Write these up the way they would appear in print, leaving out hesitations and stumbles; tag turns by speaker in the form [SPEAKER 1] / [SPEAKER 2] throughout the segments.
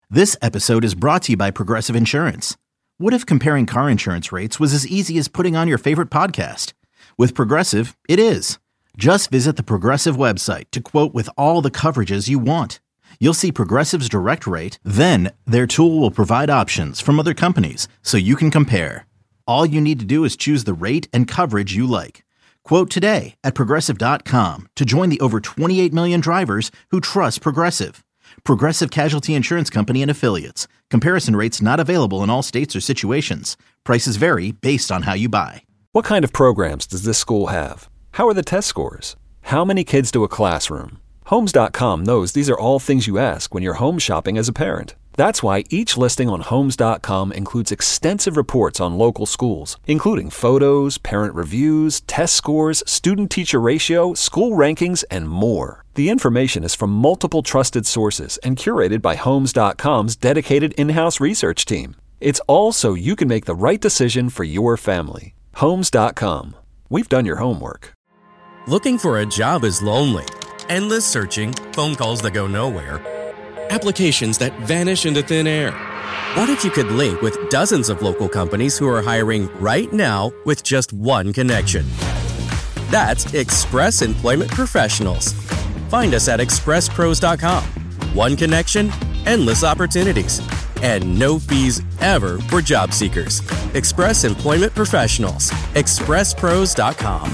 [SPEAKER 1] This episode is brought to you by Progressive Insurance. What if comparing car insurance rates was as easy as putting on your favorite podcast? With Progressive, it is. Just visit the Progressive website to quote with all the coverages you want. You'll see Progressive's direct rate, then their tool will provide options from other companies so you can compare. All you need to do is choose the rate and coverage you like. Quote today at Progressive.com to join the over 28 million drivers who trust Progressive. Progressive Casualty Insurance Company and Affiliates. Comparison rates not available in all states or situations. Prices vary based on how you buy.
[SPEAKER 2] What kind of programs does this school have? How are the test scores? How many kids do a classroom? Homes.com knows these are all things you ask when you're home shopping as a parent. That's why each listing on Homes.com includes extensive reports on local schools, including photos, parent reviews, test scores, student-teacher ratio, school rankings, and more. The information is from multiple trusted sources and curated by Homes.com's dedicated in-house research team. It's all so you can make the right decision for your family. Homes.com. We've done your homework.
[SPEAKER 3] Looking for a job is lonely. Endless searching, phone calls that go nowhere, applications that vanish into thin air. What if you could link with dozens of local companies who are hiring right now with just one connection? That's Express Employment Professionals. Find us at expresspros.com. One connection, endless opportunities, and no fees ever for job seekers. Express Employment Professionals. expresspros.com.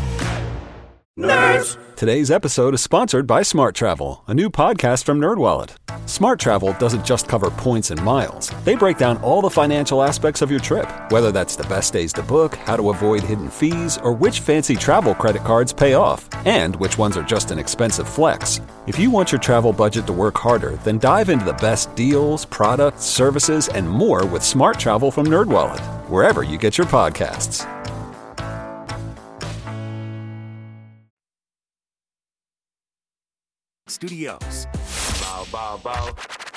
[SPEAKER 4] Nerds!
[SPEAKER 2] Today's episode is sponsored by Smart Travel, a new podcast from NerdWallet. Smart Travel doesn't just cover points and miles. They break down all the financial aspects of your trip, whether that's the best days to book, how to avoid hidden fees, or which fancy travel credit cards pay off, and which ones are just an expensive flex. If you want your travel budget to work harder, then dive into the best deals, products, services, and more with Smart Travel from NerdWallet, wherever you get your podcasts.
[SPEAKER 4] Studios. Bow, bow, bow.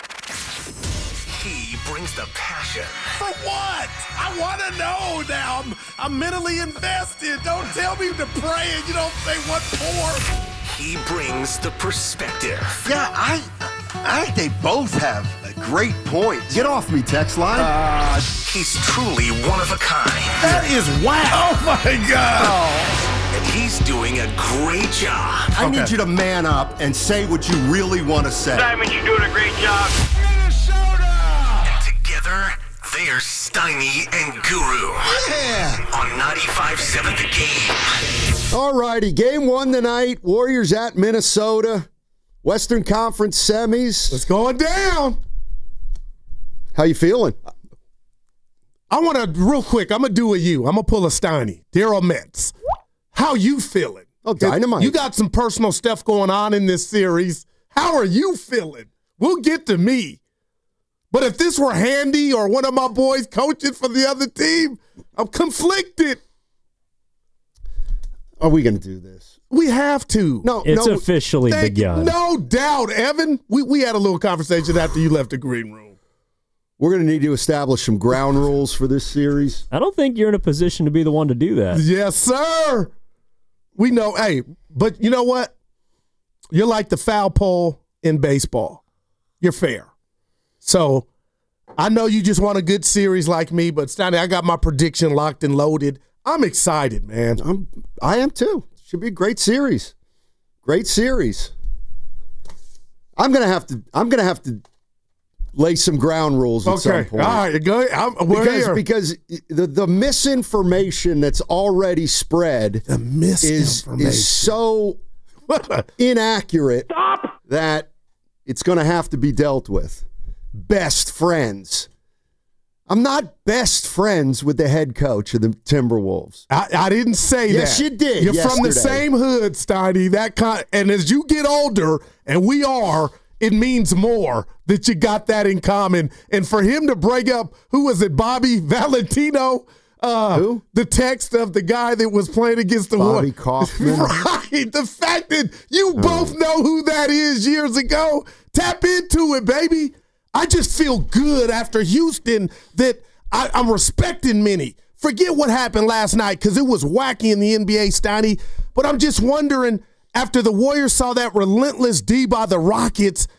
[SPEAKER 4] He brings the passion.
[SPEAKER 5] For what? I want to know now. I'm mentally invested. Don't tell me to pray and you don't say what for.
[SPEAKER 4] He brings the perspective.
[SPEAKER 6] Yeah, I think they both have great points. Get off me, text line.
[SPEAKER 4] He's truly one of a kind.
[SPEAKER 5] That is whack. Oh, my God.
[SPEAKER 4] And he's doing a great job.
[SPEAKER 6] I need you to man up and say what you really want to say.
[SPEAKER 7] Simon, you're doing a great job.
[SPEAKER 5] Minnesota!
[SPEAKER 4] And together, they are Steiny and Guru.
[SPEAKER 6] Yeah!
[SPEAKER 4] On 95.7 The Game.
[SPEAKER 6] All righty, game one tonight. Warriors at Minnesota. Western Conference semis.
[SPEAKER 5] It's going down.
[SPEAKER 6] How you feeling?
[SPEAKER 5] I want to, real quick, I'm going to do a you. I'm going to pull a Steiny. Daryl Metz. How you feeling?
[SPEAKER 6] Oh, dynamite.
[SPEAKER 5] You got some personal stuff going on in this series. How are you feeling? We'll get to me. But if this were Handy or one of my boys coaching for the other team, I'm conflicted.
[SPEAKER 6] Are we going to do this?
[SPEAKER 5] We have to.
[SPEAKER 8] It's officially begun.
[SPEAKER 5] No doubt, Evan. We had a little conversation after you left the green room.
[SPEAKER 6] We're going to need to establish some ground rules for this series.
[SPEAKER 8] I don't think you're in a position to be the one to do that.
[SPEAKER 5] Yes, sir. We know, hey, but you know what? You're like the foul pole in baseball. You're fair. So I know you just want a good series like me, but Steiny, I got my prediction locked and loaded. I'm excited, man.
[SPEAKER 6] I am too. Should be a great series. Great series. I'm gonna have to lay some ground rules at some point.
[SPEAKER 5] All right, go ahead.
[SPEAKER 6] Because the misinformation that's already spread is so inaccurate that it's going to have to be dealt with. Best friends. I'm not best friends with the head coach of the Timberwolves.
[SPEAKER 5] I didn't say that.
[SPEAKER 6] Yes, you did.
[SPEAKER 5] You're from the same hood, Steiny. And as you get older, and we are, it means more that you got that in common. And for him to break up, who was it, Bobby Valentino?
[SPEAKER 6] Who?
[SPEAKER 5] The text of the guy that was playing against the
[SPEAKER 6] Bobby Kaufman.
[SPEAKER 5] Right. The fact that you both know who that is years ago. Tap into it, baby. I just feel good after Houston that I'm respecting Minnie. Forget what happened last night because it was wacky in the NBA, Steiny. But I'm just wondering, after the Warriors saw that relentless D by the Rockets,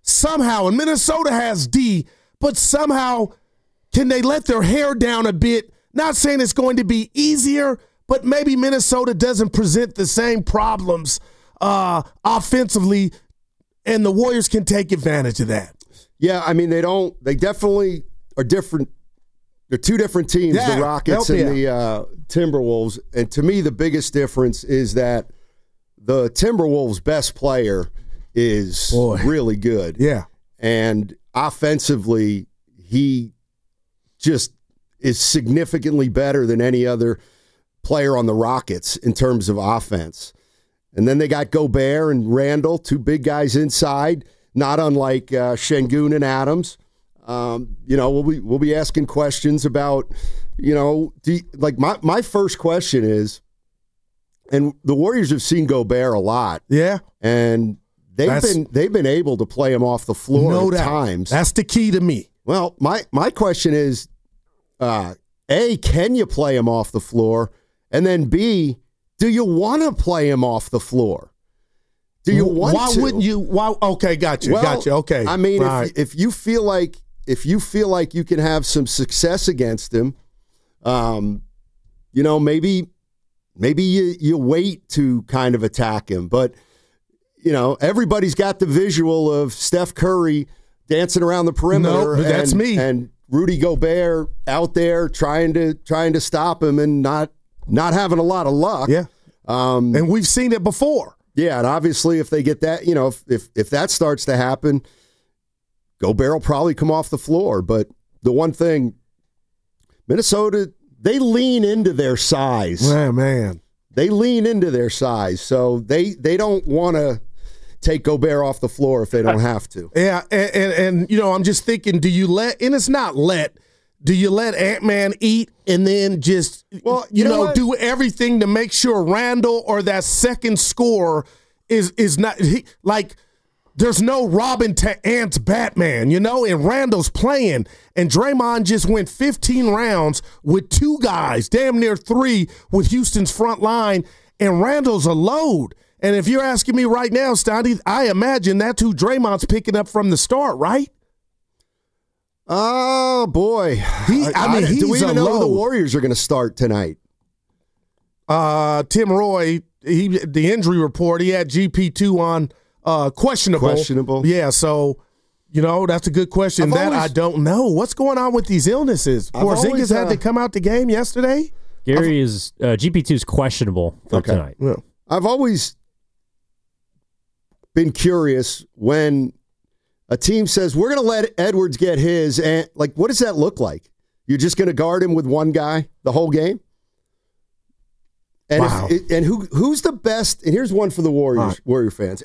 [SPEAKER 5] somehow, and Minnesota has D, but somehow can they let their hair down a bit? Not saying it's going to be easier, but maybe Minnesota doesn't present the same problems offensively, and the Warriors can take advantage of that.
[SPEAKER 6] Yeah, I mean, they definitely are different. They're two different teams, the Rockets and the Timberwolves. And to me, the biggest difference is that the Timberwolves' best player is really good.
[SPEAKER 5] Yeah.
[SPEAKER 6] And offensively, he just is significantly better than any other player on the Rockets in terms of offense. And then they got Gobert and Randall, two big guys inside, not unlike Şengün and Adams. We'll be asking questions about, my first question is, and the Warriors have seen Gobert a lot.
[SPEAKER 5] Yeah.
[SPEAKER 6] And they've been able to play him off the floor at times.
[SPEAKER 5] That's the key to me.
[SPEAKER 6] Well, my question is, A, can you play him off the floor? And then B, do you want to play him off the floor? Do you want to?
[SPEAKER 5] Why wouldn't you? Why? Okay, gotcha. Okay.
[SPEAKER 6] I mean, if you feel like you can have some success against him, maybe you wait to kind of attack him. But everybody's got the visual of Steph Curry dancing around the perimeter.
[SPEAKER 5] No, that's me.
[SPEAKER 6] And Rudy Gobert out there trying to stop him and not having a lot of luck.
[SPEAKER 5] Yeah. And we've seen it before.
[SPEAKER 6] Yeah, and obviously if they get that, if that starts to happen, Gobert will probably come off the floor. But the one thing, Minnesota, they lean into their size.
[SPEAKER 5] Man.
[SPEAKER 6] They lean into their size. So they don't want to take Gobert off the floor if they don't have to.
[SPEAKER 5] Yeah, and I'm just thinking, do you let Ant-Man eat and then just, do everything to make sure Randall or that second scorer is not there's no Robin to Ant's Batman, and Randall's playing, and Draymond just went 15 rounds with two guys, damn near three with Houston's front line, and Randall's a load. And if you're asking me right now, Stoney, I imagine that's who Draymond's picking up from the start, right?
[SPEAKER 6] Oh, boy.
[SPEAKER 5] He's
[SPEAKER 6] do we even know who the Warriors are going to start tonight?
[SPEAKER 5] Tim Roy, the injury report, he had GP2 on questionable.
[SPEAKER 6] Questionable.
[SPEAKER 5] Yeah, so, that's a good question. I don't know. What's going on with these illnesses? Porzingis had to come out the game yesterday?
[SPEAKER 8] Gary is GP2 is questionable for tonight.
[SPEAKER 5] Yeah.
[SPEAKER 6] I've always been curious when a team says, we're going to let Edwards get his, and what does that look like? You're just going to guard him with one guy the whole game? And
[SPEAKER 5] wow.
[SPEAKER 6] Who's the best? And here's one for the Warriors, Warrior fans.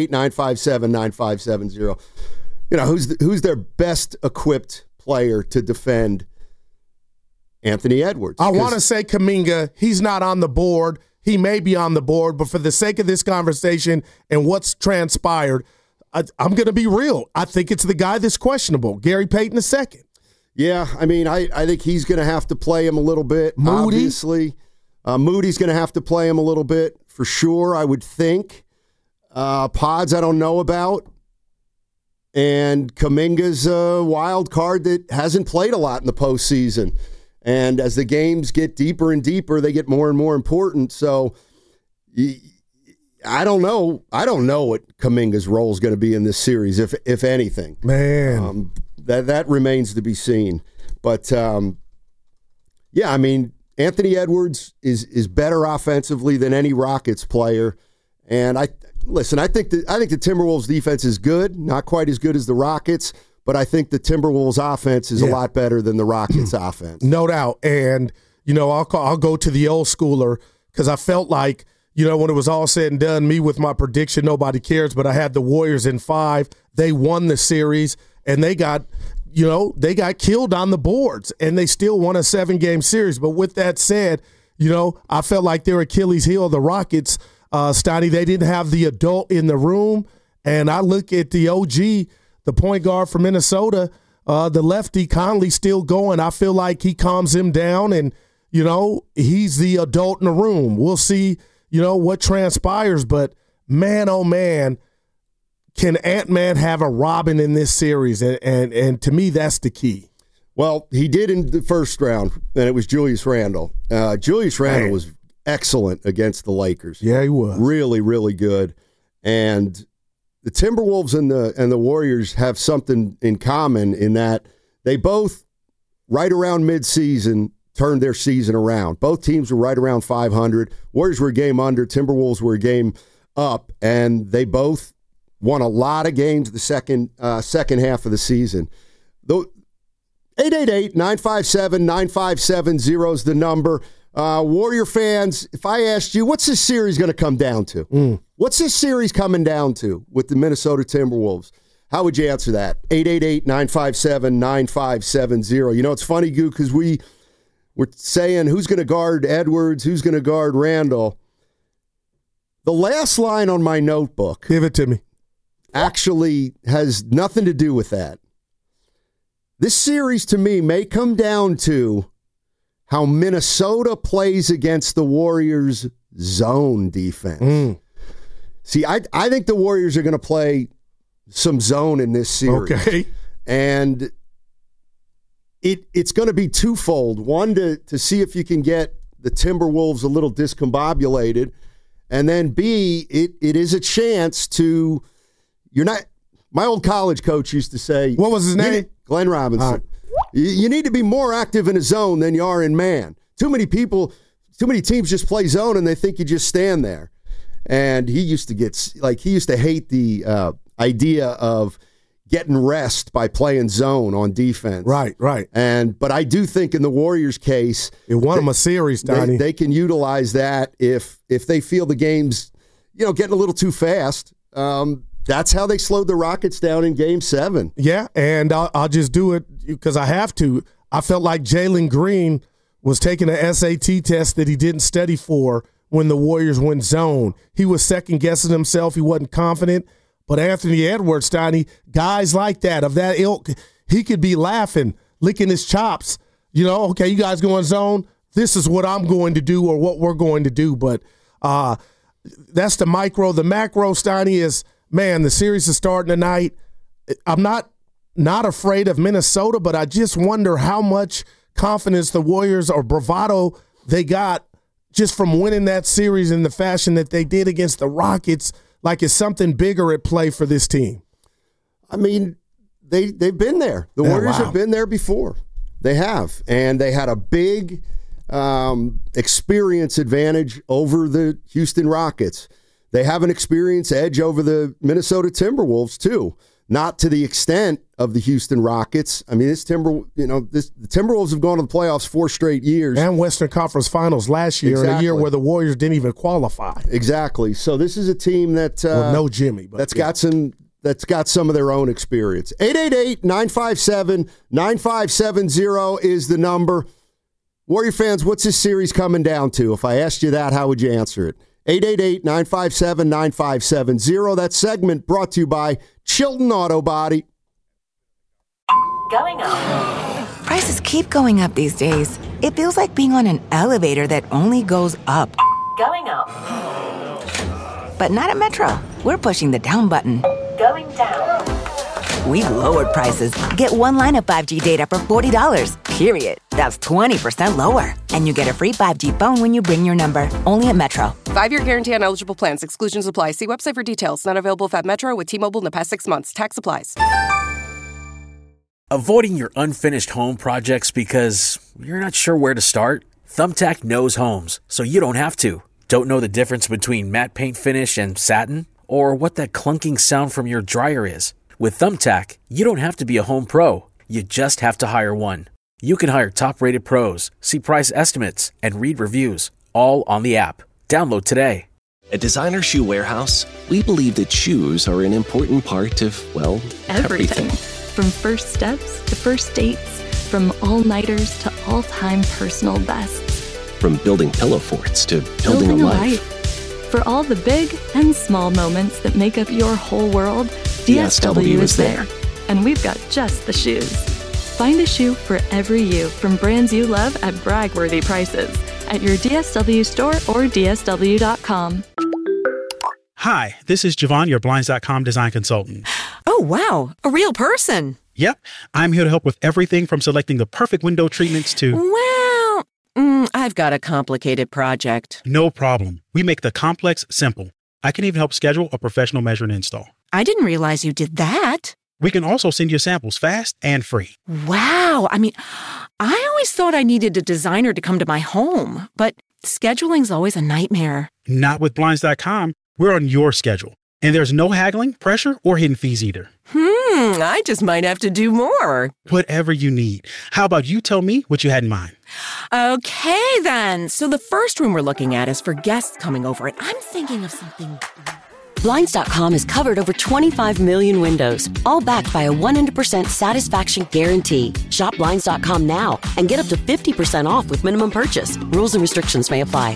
[SPEAKER 6] 888-957-9570. Who's their best equipped player to defend Anthony Edwards?
[SPEAKER 5] I want to say Kuminga. He's not on the board. He may be on the board, but for the sake of this conversation and what's transpired, I'm going to be real. I think it's the guy that's questionable, Gary Payton II.
[SPEAKER 6] Yeah, I mean, I think he's going to have to play him a little bit,
[SPEAKER 5] Moody.
[SPEAKER 6] Obviously. Moody's going to have to play him a little bit, for sure, I would think. Pods I don't know about. And Kuminga's a wild card that hasn't played a lot in the postseason. And as the games get deeper and deeper, they get more and more important. So I don't know. I don't know what Kuminga's role is going to be in this series, if anything.
[SPEAKER 5] Man.
[SPEAKER 6] That remains to be seen. But, I mean, Anthony Edwards is better offensively than any Rockets player. And I think the Timberwolves defense is good, not quite as good as the Rockets, but I think the Timberwolves offense is a lot better than the Rockets offense.
[SPEAKER 5] No doubt. And, I'll go to the old schooler because I felt like, when it was all said and done, me with my prediction, nobody cares, but I had the Warriors in 5. They won the series, and they got killed on the boards, and they still won a 7-game series. But with that said, I felt like their Achilles heel, the Rockets, Stoney, they didn't have the adult in the room. And I look at the OG, the point guard from Minnesota, the lefty, Conley, still going. I feel like he calms him down, and, he's the adult in the room. We'll see, what transpires. But, man, oh, man, can Ant-Man have a Robin in this series? And to me, that's the key.
[SPEAKER 6] Well, he did in the first round, and it was Julius Randle. Julius Randle was excellent against the Lakers.
[SPEAKER 5] Yeah, he was.
[SPEAKER 6] Really, really good. And the Timberwolves and the Warriors have something in common in that they both, right around midseason, turned their season around. Both teams were right around 500. Warriors were a game under. Timberwolves were a game up, and they both won a lot of games the second half of the season. 888-957-9570 is the number. Warrior fans, if I asked you, what's this series going to come down to? What's this series coming down to with the Minnesota Timberwolves? How would you answer that? 888-957-9570. You know, it's funny, Goo, because we're saying who's going to guard Edwards, who's going to guard Randall. The last line on my notebook.
[SPEAKER 5] Give it to me.
[SPEAKER 6] Actually has nothing to do with that. This series, to me, may come down to how Minnesota plays against the Warriors' zone defense. See, I think the Warriors are going to play some zone in this series.
[SPEAKER 5] Okay.
[SPEAKER 6] And it's going to be twofold. One, to see if you can get the Timberwolves a little discombobulated. And then B, it is a chance to, my old college coach used to say.
[SPEAKER 5] What was his name?
[SPEAKER 6] Glenn Robinson. You need to be more active in a zone than you are in man. Too many teams just play zone and they think you just stand there. And he used to hate the idea of getting rest by playing zone on defense.
[SPEAKER 5] Right.
[SPEAKER 6] But I do think in the Warriors' case,
[SPEAKER 5] it won them a series, Donnie.
[SPEAKER 6] They can utilize that if they feel the game's getting a little too fast. That's how they slowed the Rockets down in Game 7.
[SPEAKER 5] Yeah, and I'll just do it because I have to. I felt like Jalen Green was taking an SAT test that he didn't study for when the Warriors went zone. He was second-guessing himself. He wasn't confident. But Anthony Edwards, Donnie, guys like that, of that ilk, he could be laughing, licking his chops. Okay, you guys going zone? This is what I'm going to do or what we're going to do. But that's the micro. The macro, Steiny, is, man, the series is starting tonight. I'm not afraid of Minnesota, but I just wonder how much confidence the Warriors or bravado they got just from winning that series in the fashion that they did against the Rockets. Like, is something bigger at play for this team?
[SPEAKER 6] I mean, they've been there. The Warriors have been there before. They have. And they had a big experience advantage over the Houston Rockets. They have an experience edge over the Minnesota Timberwolves, too. Not to the extent of the Houston Rockets. I mean, the Timberwolves have gone to the playoffs 4 straight years.
[SPEAKER 5] And Western Conference Finals last year, in a year where the Warriors didn't even qualify.
[SPEAKER 6] Exactly. So this is a team that
[SPEAKER 5] no Jimmy, but
[SPEAKER 6] that's got some of their own experience. 888-957-9570 is the number. Warrior fans, what's this series coming down to? If I asked you that, how would you answer it? 888-957-9570. That segment brought to you by Chilton Auto Body.
[SPEAKER 7] Going up. Prices keep going up these days. It feels like being on an elevator that only goes up. Going up. But not at Metro. We're pushing the down button. Going down. We've lowered prices. Get one line of 5G data for $40, period. That's 20% lower. And you get a free 5G phone when you bring your number. Only at Metro.
[SPEAKER 9] 5-year guarantee on eligible plans. Exclusions apply. See website for details. Not available at Metro with T-Mobile in the past 6 months. Tax applies.
[SPEAKER 10] Avoiding your unfinished home projects because you're not sure where to start? Thumbtack knows homes, so you don't have to. Don't know the difference between matte paint finish and satin? Or what that clunking sound from your dryer is? With Thumbtack, you don't have to be a home pro. You just have to hire one. You can hire top-rated pros, see price estimates, and read reviews, all on the app. Download today.
[SPEAKER 11] At Designer Shoe Warehouse, we believe that shoes are an important part of, well, everything.
[SPEAKER 12] From first steps to first dates, from all-nighters to all-time personal bests.
[SPEAKER 11] From building pillow forts to building a life.
[SPEAKER 12] For all the big and small moments that make up your whole world, DSW is there. And we've got just the shoes. Find a shoe for every you from brands you love at brag-worthy prices at your DSW store or DSW.com.
[SPEAKER 13] Hi, this is Javon, your Blinds.com design consultant.
[SPEAKER 14] Oh, wow. A real person.
[SPEAKER 13] Yep. I'm here to help with everything from selecting the perfect window treatments to...
[SPEAKER 14] Well, I've got a complicated project.
[SPEAKER 13] No problem. We make the complex simple. I can even help schedule a professional measure and install.
[SPEAKER 14] I didn't realize you did that.
[SPEAKER 13] We can also send you samples fast and free.
[SPEAKER 14] Wow. I mean, I always thought I needed a designer to come to my home, but scheduling's always a nightmare.
[SPEAKER 13] Not with Blinds.com. We're on your schedule. And there's no haggling, pressure, or hidden fees either.
[SPEAKER 14] I just might have to do more.
[SPEAKER 13] Whatever you need. How about you tell me what you had in mind?
[SPEAKER 14] Okay, then. So the first room we're looking at is for guests coming over, and I'm thinking of something...
[SPEAKER 15] Blinds.com has covered over 25 million windows, all backed by a 100% satisfaction guarantee. Shop Blinds.com now and get up to 50% off with minimum purchase. Rules and restrictions may apply.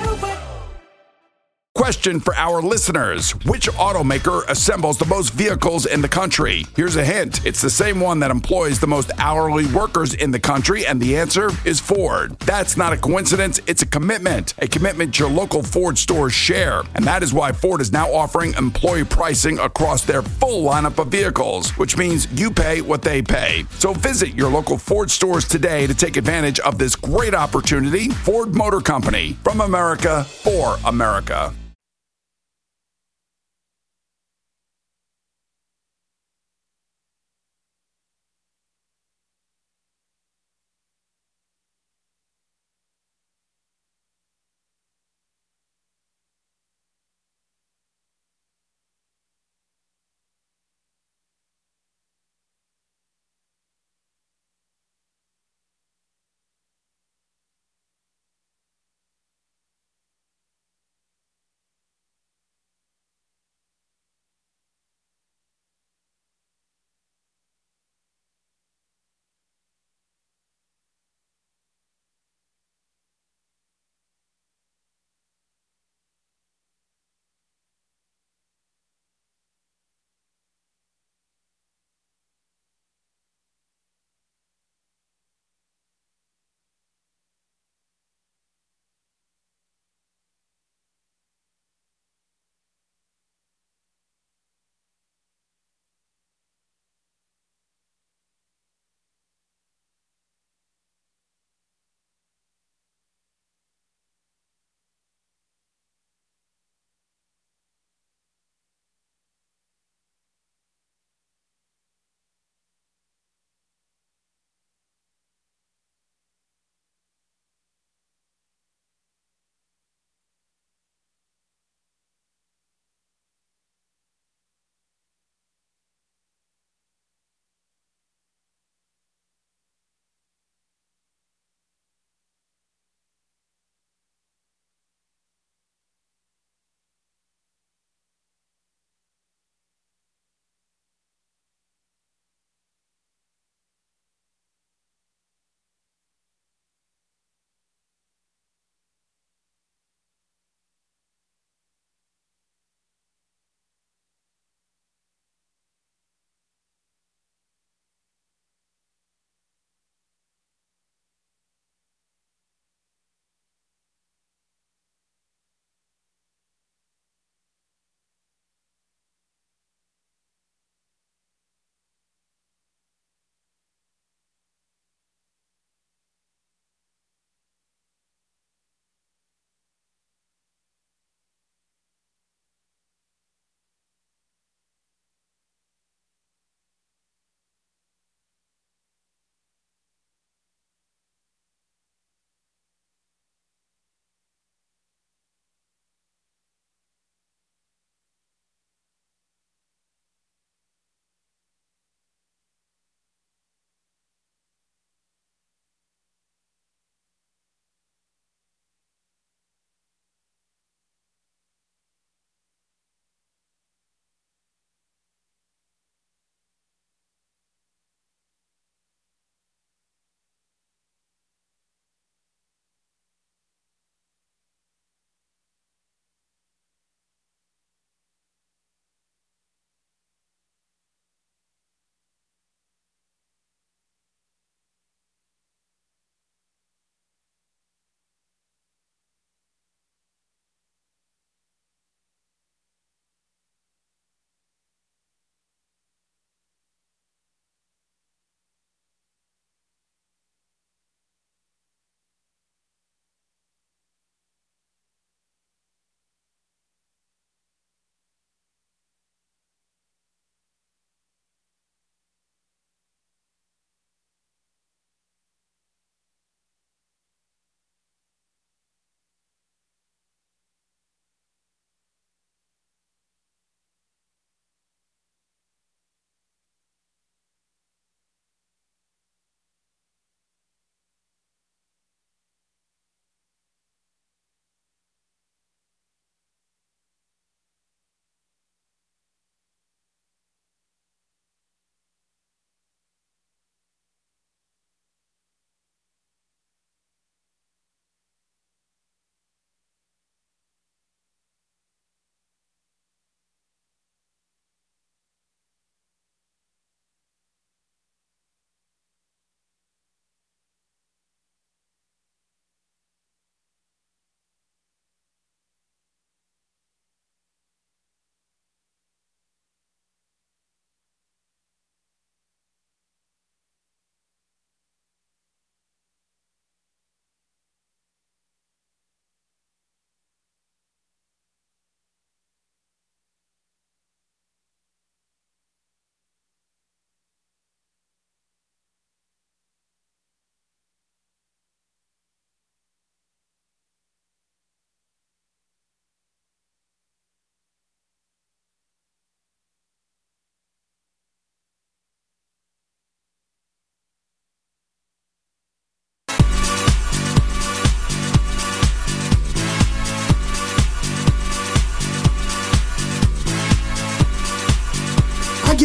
[SPEAKER 16] Question for our listeners. Which automaker assembles the most vehicles in the country? Here's a hint. It's the same one that employs the most hourly workers in the country, and the answer is Ford. That's not a coincidence. It's a commitment your local Ford stores share. And that is why Ford is now offering employee pricing across their full lineup of vehicles, which means you pay what they pay. So visit your local Ford stores today to take advantage of this great opportunity. Ford Motor Company, from America for America.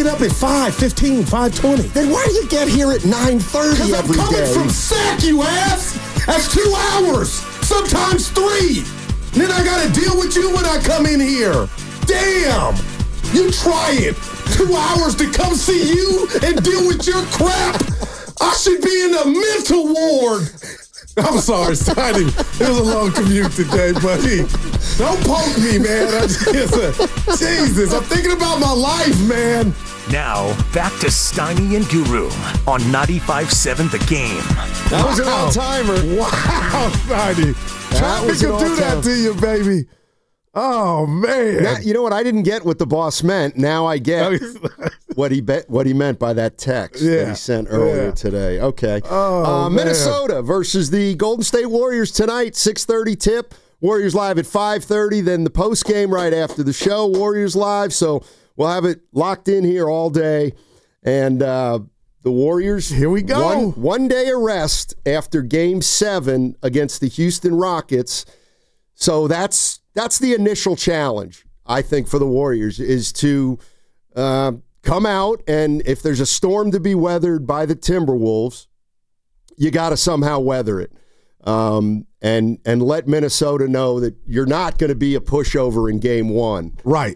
[SPEAKER 5] get up at 5:15, 5:20?
[SPEAKER 6] Then why do you get here at 9:30 every day?
[SPEAKER 5] Because I'm coming from SAC, you ass! That's 2 hours, sometimes 3. And then I got to deal with you when I come in here. Damn! You try it. 2 hours to come see you and deal with your crap. I should be in a mental ward. I'm sorry, Steiny. It was a long commute today, buddy. Don't poke me, man. Jesus, I'm thinking about my life, man.
[SPEAKER 4] Now, back to Steiny and Guru on 95.7 The Game.
[SPEAKER 6] That was an all-timer.
[SPEAKER 5] Wow, Steiny. Traffic will do that to you, baby. Oh, man.
[SPEAKER 6] Now, you know what I didn't get what the boss meant? Now I get what he meant by that text that he sent earlier today. Okay. Minnesota versus the Golden State Warriors tonight, 6:30 tip. Warriors live at 5:30, then the post game right after the show, Warriors live. So we'll have it locked in here all day. And the Warriors,
[SPEAKER 5] here we go.
[SPEAKER 6] One day of rest after Game 7 against the Houston Rockets. So that's the initial challenge, I think, for the Warriors, is to come out, and if there's a storm to be weathered by the Timberwolves, you got to somehow weather it, and let Minnesota know that you're not going to be a pushover in Game 1.
[SPEAKER 5] Right.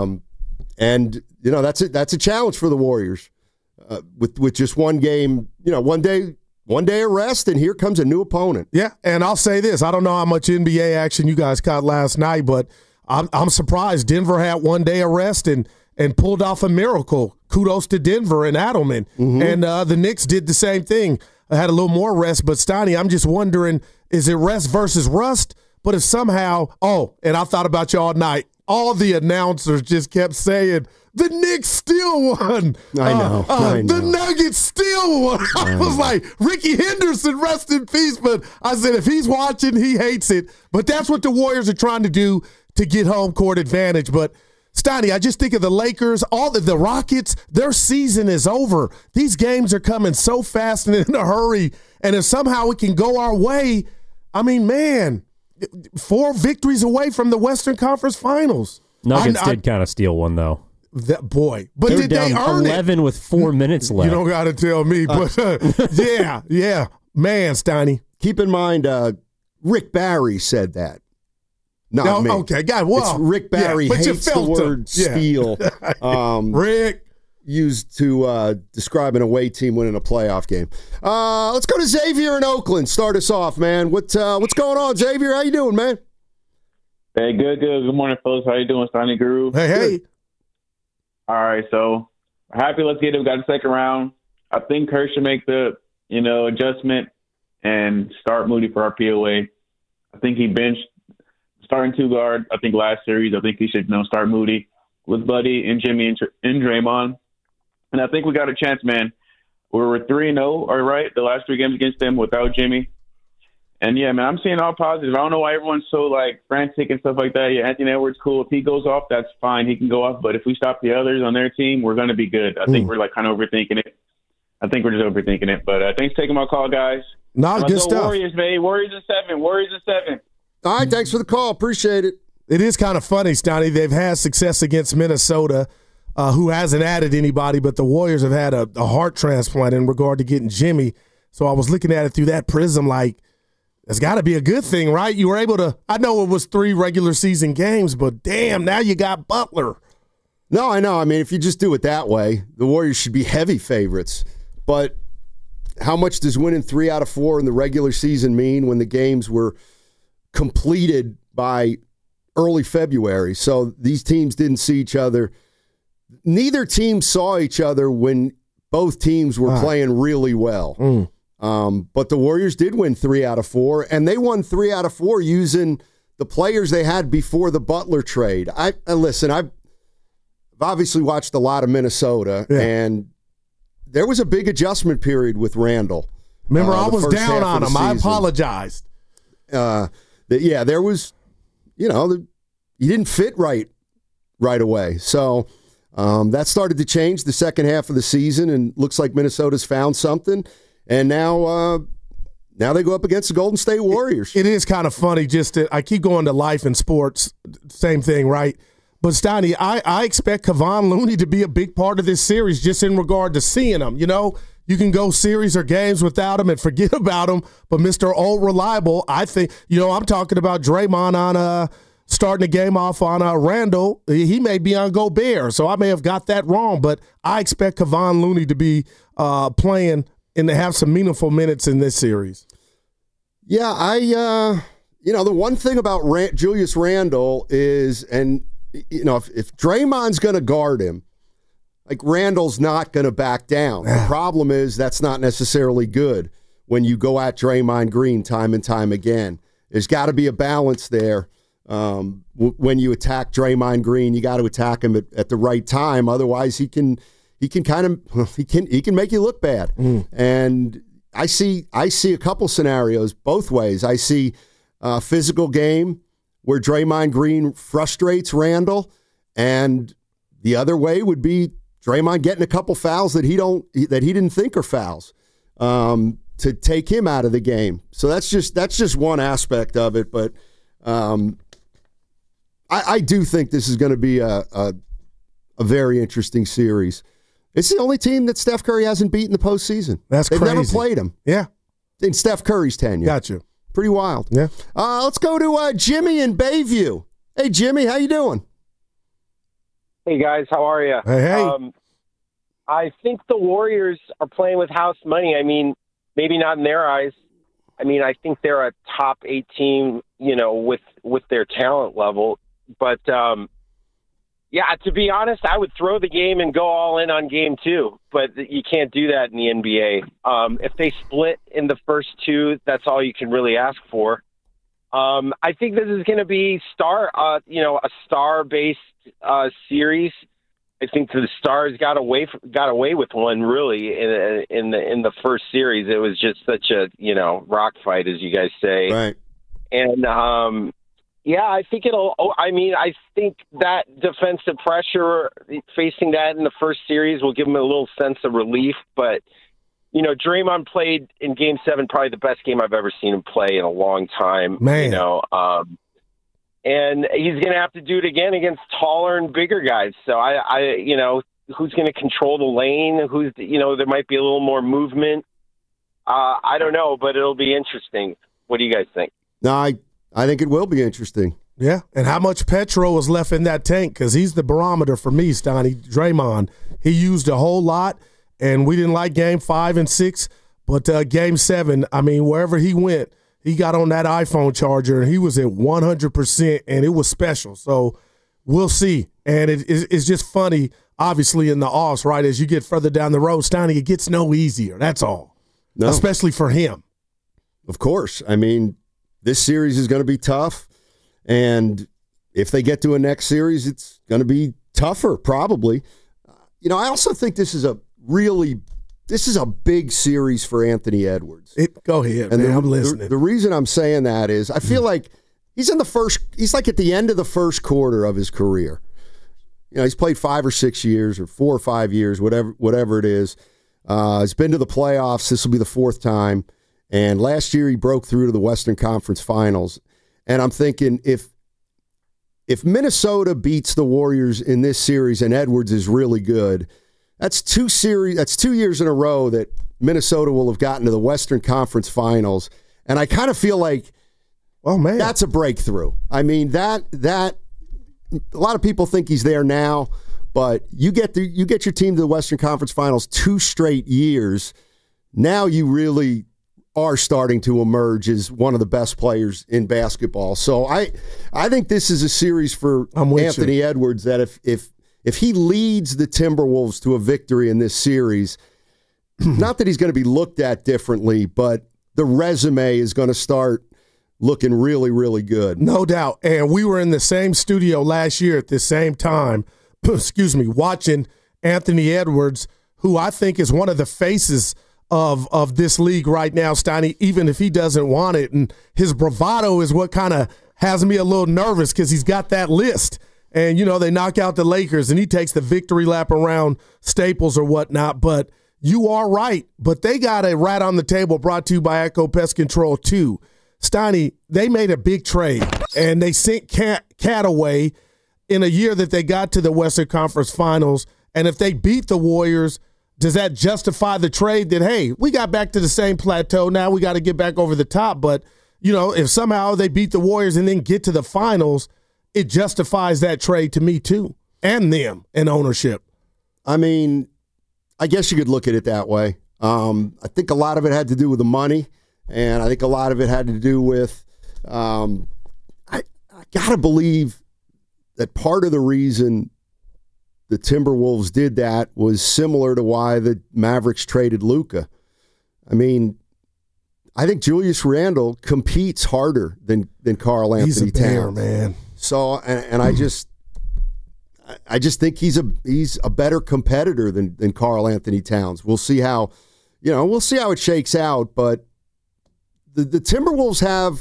[SPEAKER 6] And that's a challenge for the Warriors with just one game. One day of rest, and here comes a new opponent.
[SPEAKER 5] Yeah, and I'll say this. I don't know how much NBA action you guys caught last night, but I'm surprised Denver had 1 day of rest and pulled off a miracle. Kudos to Denver and Adelman. Mm-hmm. And the Knicks did the same thing. I had a little more rest, but Steiny, I'm just wondering, is it rest versus rust? But if somehow, and I thought about you all night, all the announcers just kept saying, the Knicks still won.
[SPEAKER 6] I know.
[SPEAKER 5] The Nuggets still won. I was like, Ricky Henderson, rest in peace. But I said, if he's watching, he hates it. But that's what the Warriors are trying to do to get home court advantage. But, Steiny, I just think of the Lakers, the Rockets, their season is over. These games are coming so fast and in a hurry. And if somehow it can go our way, I mean, man, 4 victories away from the Western Conference Finals.
[SPEAKER 8] Nuggets did kind of steal one, though.
[SPEAKER 5] But did they earn
[SPEAKER 8] 11 with 4 minutes left.
[SPEAKER 5] You don't got to tell me, but yeah. Man, Steiny.
[SPEAKER 6] Keep in mind, Rick Barry said that. Not me.
[SPEAKER 5] Okay, God, well.
[SPEAKER 6] It's Rick Barry hates the word steal.
[SPEAKER 5] Rick.
[SPEAKER 6] Used to describe an away team winning a playoff game. Let's go to Xavier in Oakland. Start us off, man. What's going on, Xavier? How you doing, man?
[SPEAKER 17] Hey, good. Good morning, fellas. How you doing, Steiny Guru?
[SPEAKER 5] Hey.
[SPEAKER 17] All right, so happy let's get it. We got a second round. I think Kerr should make the, adjustment and start Moody for our POA. I think he benched starting 2 guard. I think last series, I think he should start Moody with Buddy and Jimmy and Draymond. And I think we got a chance, man. We were 3-0, all right, the last 3 games against them without Jimmy. And, yeah, man, I'm seeing all positive. I don't know why everyone's so, frantic and stuff like that. Yeah, Anthony Edwards, cool. If he goes off, that's fine. He can go off. But if we stop the others on their team, we're going to be good. I think we're, kind of overthinking it. I think we're just overthinking it. But thanks for taking my call, guys.
[SPEAKER 5] Good stuff.
[SPEAKER 17] Warriors, baby. Warriors in 7. Warriors in 7.
[SPEAKER 6] All right, thanks for the call. Appreciate it.
[SPEAKER 5] It is kind of funny, Steiny. They've had success against Minnesota, who hasn't added anybody, but the Warriors have had a heart transplant in regard to getting Jimmy. So I was looking at it through that prism it's got to be a good thing, right? You were able to – I know it was 3 regular season games, but damn, now you got Butler.
[SPEAKER 6] No, I know. I mean, if you just do it that way, the Warriors should be heavy favorites. But how much does winning 3 out of 4 in the regular season mean when the games were completed by early February? So these teams didn't see each other. Neither team saw each other when both teams were playing really well. But the Warriors did win 3 out of 4, and they won 3 out of 4 using the players they had before the Butler trade. I've obviously watched a lot of Minnesota, and there was a big adjustment period with Randall.
[SPEAKER 5] Remember, I was down on him. I apologized.
[SPEAKER 6] There was, he didn't fit right away. So that started to change the second half of the season, and looks like Minnesota's found something. And now they go up against the Golden State Warriors.
[SPEAKER 5] It is kind of funny I keep going to life and sports, same thing, right? But, Steiny, I expect Kevon Looney to be a big part of this series just in regard to seeing him. You know, you can go series or games without him and forget about him. But Mr. Old Reliable, I think, you know, I'm talking about Draymond on starting the game off on Randall. He may be on Gobert, so I may have got that wrong. But I expect Kevon Looney to be playing and to have some meaningful minutes in this series.
[SPEAKER 6] Yeah, you know, the one thing about Julius Randle is, and, you know, if Draymond's going to guard him, like, Randall's not going to back down. The problem is that's not necessarily good when you go at Draymond Green time and time again. There's got to be a balance there. When you attack Draymond Green, you got to attack him at the right time. Otherwise, he can make you look bad. And I see a couple scenarios both ways. I see a physical game where Draymond Green frustrates Randall, and the other way would be Draymond getting a couple fouls that he didn't think are fouls to take him out of the game. So that's just one aspect of it. But I do think this is going to be a very interesting series. It's the only team that Steph Curry hasn't beaten in the postseason.
[SPEAKER 5] They've
[SPEAKER 6] crazy. Never played him.
[SPEAKER 5] Yeah.
[SPEAKER 6] In Steph Curry's tenure.
[SPEAKER 5] Gotcha.
[SPEAKER 6] Pretty wild.
[SPEAKER 5] Yeah.
[SPEAKER 6] Let's go to Jimmy in Bayview. Hey, Jimmy, how you doing?
[SPEAKER 18] Hey, guys. How are you?
[SPEAKER 5] Hey.
[SPEAKER 18] I think the Warriors are playing with house money. I mean, maybe not in their eyes. I mean, I think they're a top 8 team, you know, with their talent level. But, yeah, to be honest, I would throw the game and go all in on game 2. But you can't do that in the NBA. If they split in the first 2, that's all you can really ask for. I think this is going to be a star-based series. I think the Stars got away with one, really, in the first series. It was just such a, you know, rock fight, as you guys say.
[SPEAKER 6] Right.
[SPEAKER 18] And yeah, I think I think that defensive pressure, facing that in the first series, will give them a little sense of relief. But, you know, Draymond played in Game 7 probably the best game I've ever seen him play in a long time.
[SPEAKER 5] Man.
[SPEAKER 18] You know, and he's going to have to do it again against taller and bigger guys. So I you know, who's going to control the lane? There might be a little more movement. I don't know, but it'll be interesting. What do you guys think?
[SPEAKER 6] No, I think it will be interesting.
[SPEAKER 5] Yeah, and how much petrol is left in that tank? Because he's the barometer for me, Stoney. Draymond, he used a whole lot, and we didn't like Game 5 and 6, but Game 7, I mean, wherever he went, he got on that iPhone charger, and he was at 100%, and it was special. So we'll see. And it's just funny, obviously, in the offs, right? As you get further down the road, Stoney, it gets no easier. That's all. No. Especially for him.
[SPEAKER 6] Of course. I mean, this series is going to be tough, and if they get to a next series, it's going to be tougher, probably. You know, I also think this is a big series for Anthony Edwards.
[SPEAKER 5] Go ahead, and man, I'm listening.
[SPEAKER 6] The reason I'm saying that is I feel like he's like at the end of the first quarter of his career. You know, he's played 5 or 6 years or 4 or 5 years, whatever it is. He's been to the playoffs. This will be the 4th time. And last year he broke through to the Western Conference Finals. And I'm thinking if Minnesota beats the Warriors in this series and Edwards is really good, that's 2 years in a row that Minnesota will have gotten to the Western Conference Finals. And I kind of feel like,
[SPEAKER 5] oh man,
[SPEAKER 6] that's a breakthrough. I mean, that a lot of people think he's there now, but you get your team to the Western Conference Finals 2 straight years. Now you really are starting to emerge as one of the best players in basketball. So I think this is a series for Anthony Edwards that if he leads the Timberwolves to a victory in this series, not that he's going to be looked at differently, but the resume is going to start looking really, really good.
[SPEAKER 5] No doubt. And we were in the same studio last year at the same time, watching Anthony Edwards, who I think is one of the faces of this league right now, Steiny, even if he doesn't want it. And his bravado is what kind of has me a little nervous because he's got that list. And, you know, they knock out the Lakers and he takes the victory lap around Staples or whatnot. But you are right. But they got a rat on the table brought to you by Echo Pest Control, too. Steiny, they made a big trade and they sent Cat away. in a year that they got to the Western Conference Finals, and if they beat the Warriors, does that justify the trade that, hey, we got back to the same plateau, now we got to get back over the top? But, if somehow they beat the Warriors and then get to the finals, it justifies that trade to me too, and them and ownership.
[SPEAKER 6] I mean, I guess you could look at it that way. I think a lot of it had to do with the money, and I think a lot of it had to do with I got to believe that part of the reason the Timberwolves did that was similar to why the Mavericks traded Luka. I mean, I think Julius Randle competes harder than Karl Anthony
[SPEAKER 5] Towns. He's a bear, man.
[SPEAKER 6] So, and I just think he's a better competitor than Karl Anthony Towns. We'll see how, it shakes out. But the Timberwolves have,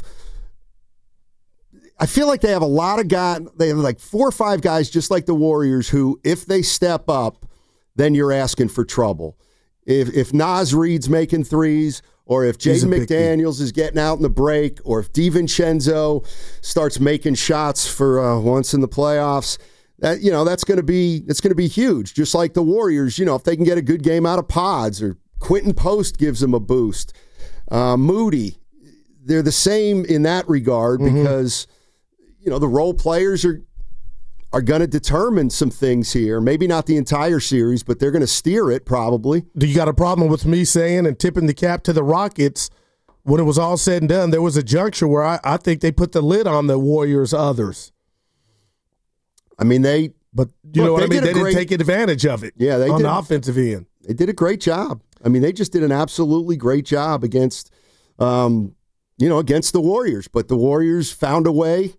[SPEAKER 6] I feel like they have a lot of guys. They have like 4 or 5 guys, just like the Warriors, who, if they step up, then you're asking for trouble. If Naz Reid's making threes, or if Jaden McDaniels is getting out in the break, or if DiVincenzo starts making shots for once in the playoffs, that's going to be huge. Just like the Warriors, if they can get a good game out of Pods, or Quentin Post gives them a boost. Moody, they're the same in that regard because the role players are going to determine some things here. Maybe not the entire series, but they're going to steer it probably.
[SPEAKER 5] Do you got a problem with me saying and tipping the cap to the Rockets? When it was all said and done, there was a juncture where I think they put the lid on the Warriors' others.
[SPEAKER 6] I mean,
[SPEAKER 5] They didn't take advantage of it.
[SPEAKER 6] Yeah, they
[SPEAKER 5] on
[SPEAKER 6] did.
[SPEAKER 5] The offensive end.
[SPEAKER 6] They did a great job. I mean, they just did an absolutely great job against the Warriors. But the Warriors found a way.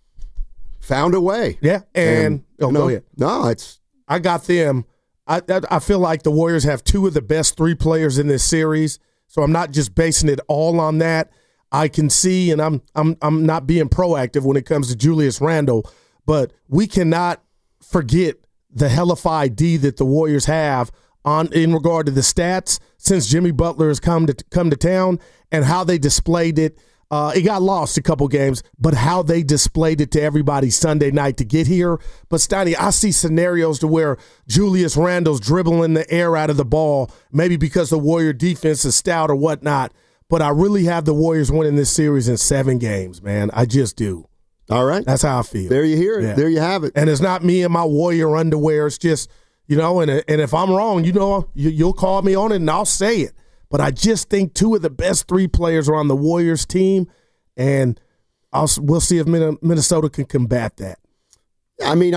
[SPEAKER 6] Yeah, and go ahead. No,
[SPEAKER 5] I got them. I feel like the Warriors have 2 of the best 3 players in this series, so I'm not just basing it all on that. I can see, and I'm not being proactive when it comes to Julius Randle, but we cannot forget the hellified D that the Warriors have in regard to the stats since Jimmy Butler has come to town, and how they displayed it. It got lost a couple games, but how they displayed it to everybody Sunday night to get here. But, Steiny, I see scenarios to where Julius Randle's dribbling the air out of the ball, maybe because the Warrior defense is stout or whatnot. But I really have the Warriors winning this series in 7 games, man. I just do.
[SPEAKER 6] All right.
[SPEAKER 5] That's how I feel.
[SPEAKER 6] There you hear it.
[SPEAKER 5] Yeah.
[SPEAKER 6] There you have it.
[SPEAKER 5] And it's not me in my Warrior underwear. It's just, and if I'm wrong, you'll call me on it and I'll say it. But I just think 2 of the best 3 players are on the Warriors team, and we'll see if Minnesota can combat that.
[SPEAKER 6] I mean,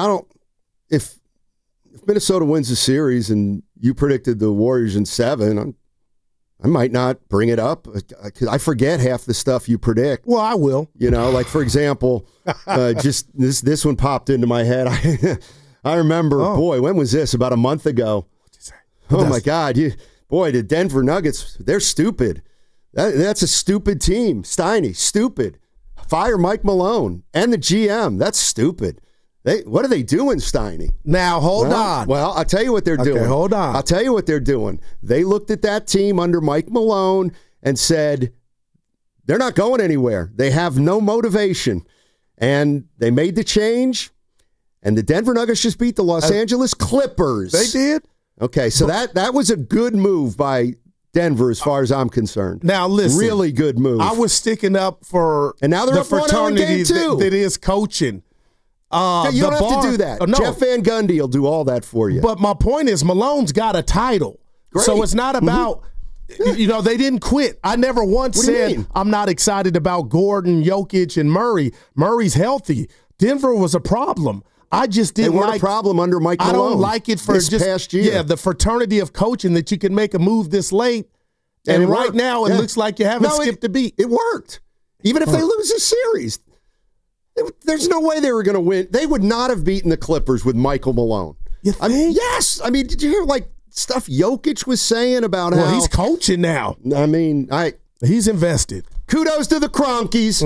[SPEAKER 6] if Minnesota wins the series and you predicted the Warriors in 7, I might not bring it up because I forget half the stuff you predict.
[SPEAKER 5] Well, I will.
[SPEAKER 6] Like, for example, just this one popped into my head. I remember, boy, when was this? About a month ago. What'd you say? Oh, my God. Boy, the Denver Nuggets, they're stupid. That's a stupid team. Steiny, stupid. Fire Mike Malone and the GM. That's stupid. What are they doing, Steiny?
[SPEAKER 5] Now, hold on.
[SPEAKER 6] Well, I'll tell you what they're doing.
[SPEAKER 5] Hold on.
[SPEAKER 6] I'll tell you what they're doing. They looked at that team under Mike Malone and said, they're not going anywhere. They have no motivation. And they made the change, and the Denver Nuggets just beat the Los Angeles Clippers.
[SPEAKER 5] They did?
[SPEAKER 6] Okay, so that was a good move by Denver as far as I'm concerned.
[SPEAKER 5] Now, listen.
[SPEAKER 6] Really good move.
[SPEAKER 5] I was sticking up for
[SPEAKER 6] and now they're
[SPEAKER 5] the
[SPEAKER 6] up 1-0
[SPEAKER 5] fraternity
[SPEAKER 6] too.
[SPEAKER 5] that is coaching.
[SPEAKER 6] You don't have to do that.
[SPEAKER 5] No.
[SPEAKER 6] Jeff Van Gundy will do all that for you.
[SPEAKER 5] But my point is Malone's got a title.
[SPEAKER 6] Great.
[SPEAKER 5] So it's not about, they didn't quit. I never once said I'm not excited about Gordon, Jokic, and Murray. Murray's healthy. Denver was a problem. I just didn't
[SPEAKER 6] like a problem under Mike Malone.
[SPEAKER 5] I don't like it for
[SPEAKER 6] this past year.
[SPEAKER 5] Yeah, the fraternity of coaching that you can make a move this late. And right now it looks like you haven't skipped a beat.
[SPEAKER 6] It worked. Even if they lose a series, there's no way they were going to win. They would not have beaten the Clippers with Michael Malone.
[SPEAKER 5] You think?
[SPEAKER 6] Yes. I mean, did you hear stuff Jokic was saying about how
[SPEAKER 5] he's coaching now?
[SPEAKER 6] I mean,
[SPEAKER 5] he's invested.
[SPEAKER 6] Kudos to the Cronkies.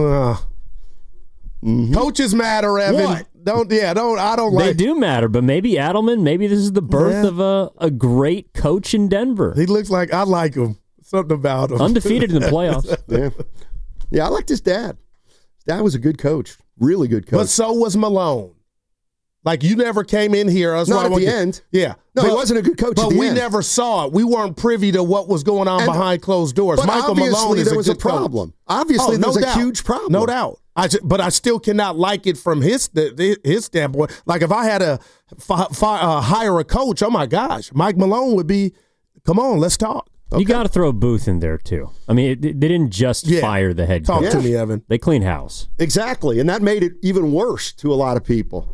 [SPEAKER 5] Coaches matter, Evan.
[SPEAKER 6] What?
[SPEAKER 5] I don't like.
[SPEAKER 8] They do matter, but maybe Adelman, maybe this is the birth of a great coach in Denver.
[SPEAKER 5] He looks like I like him. Something about him.
[SPEAKER 8] Undefeated in the playoffs.
[SPEAKER 6] Yeah, I liked his dad. His dad was a good coach. Really good coach.
[SPEAKER 5] But so was Malone. Like, you never came in here.
[SPEAKER 6] Not at the end.
[SPEAKER 5] Yeah.
[SPEAKER 6] No, he wasn't a good coach at the end.
[SPEAKER 5] But we never saw it. We weren't privy to what was going on behind closed doors.
[SPEAKER 6] But
[SPEAKER 5] Michael Malone is
[SPEAKER 6] there was a
[SPEAKER 5] good
[SPEAKER 6] problem.
[SPEAKER 5] coach.
[SPEAKER 6] Obviously, there was a huge problem.
[SPEAKER 5] No doubt. But I still cannot like it from his standpoint. Like, if I had to hire a coach, oh, my gosh, Mike Malone would be, come on, let's talk.
[SPEAKER 8] Okay. You got to throw Booth in there, too. I mean, they didn't just fire the head coach.
[SPEAKER 5] Talk to me, Evan.
[SPEAKER 8] They clean house.
[SPEAKER 6] Exactly, and that made it even worse to a lot of people.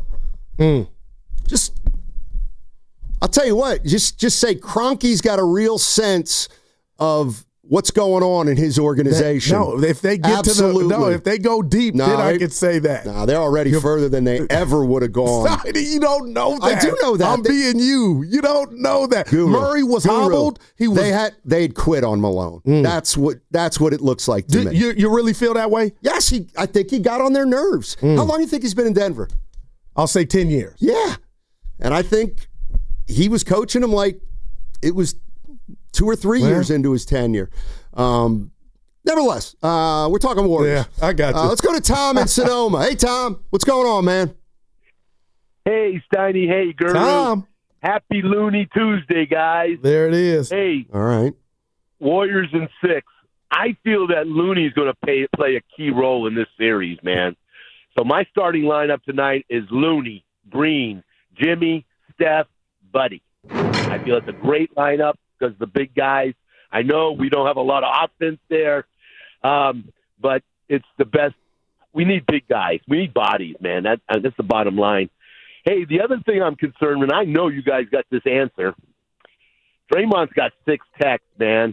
[SPEAKER 6] I'll tell you what, just say Kroenke's got a real sense of what's going on in his organization.
[SPEAKER 5] If they get if they go deep, then I could say that.
[SPEAKER 6] They're already further than they ever would have gone.
[SPEAKER 5] You don't know that.
[SPEAKER 6] I do know that.
[SPEAKER 5] I'm being you. You don't know that.
[SPEAKER 6] Guru.
[SPEAKER 5] Murray was hobbled.
[SPEAKER 6] They'd quit on Malone. That's what it looks like to me.
[SPEAKER 5] You really feel that way?
[SPEAKER 6] Yes, I think he got on their nerves. How long do you think he's been in Denver?
[SPEAKER 5] I'll say 10 years.
[SPEAKER 6] Yeah. And I think he was coaching him like it was 2 or 3 years into his tenure. Nevertheless, we're talking Warriors.
[SPEAKER 5] Yeah, I got you.
[SPEAKER 6] Let's go to Tom in Sonoma. Hey, Tom, what's going on, man?
[SPEAKER 19] Hey, Steiny. Hey, Guru.
[SPEAKER 5] Tom.
[SPEAKER 19] Happy Looney Tuesday, guys.
[SPEAKER 5] There it is.
[SPEAKER 19] Hey.
[SPEAKER 6] All right.
[SPEAKER 19] Warriors in 6. I feel that Looney's going to play a key role in this series, man. So my starting lineup tonight is Looney, Breen, Jimmy, Steph, Buddy. I feel it's a great lineup because the big guys, I know we don't have a lot of offense there, but it's the best. We need big guys. We need bodies, man. That's the bottom line. Hey, the other thing I'm concerned with, and I know you guys got this answer, Draymond's got 6 techs, man.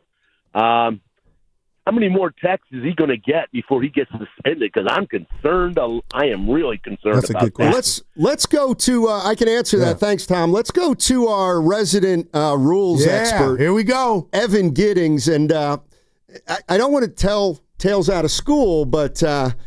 [SPEAKER 19] How many more techs is he going to get before he gets suspended? Because I'm concerned. I am really concerned about that.
[SPEAKER 6] Let's go to. I can answer that. Thanks, Tom. Let's go to our resident rules expert.
[SPEAKER 5] Here we go,
[SPEAKER 6] Evan Giddings. And I don't want to tell tales out of school, but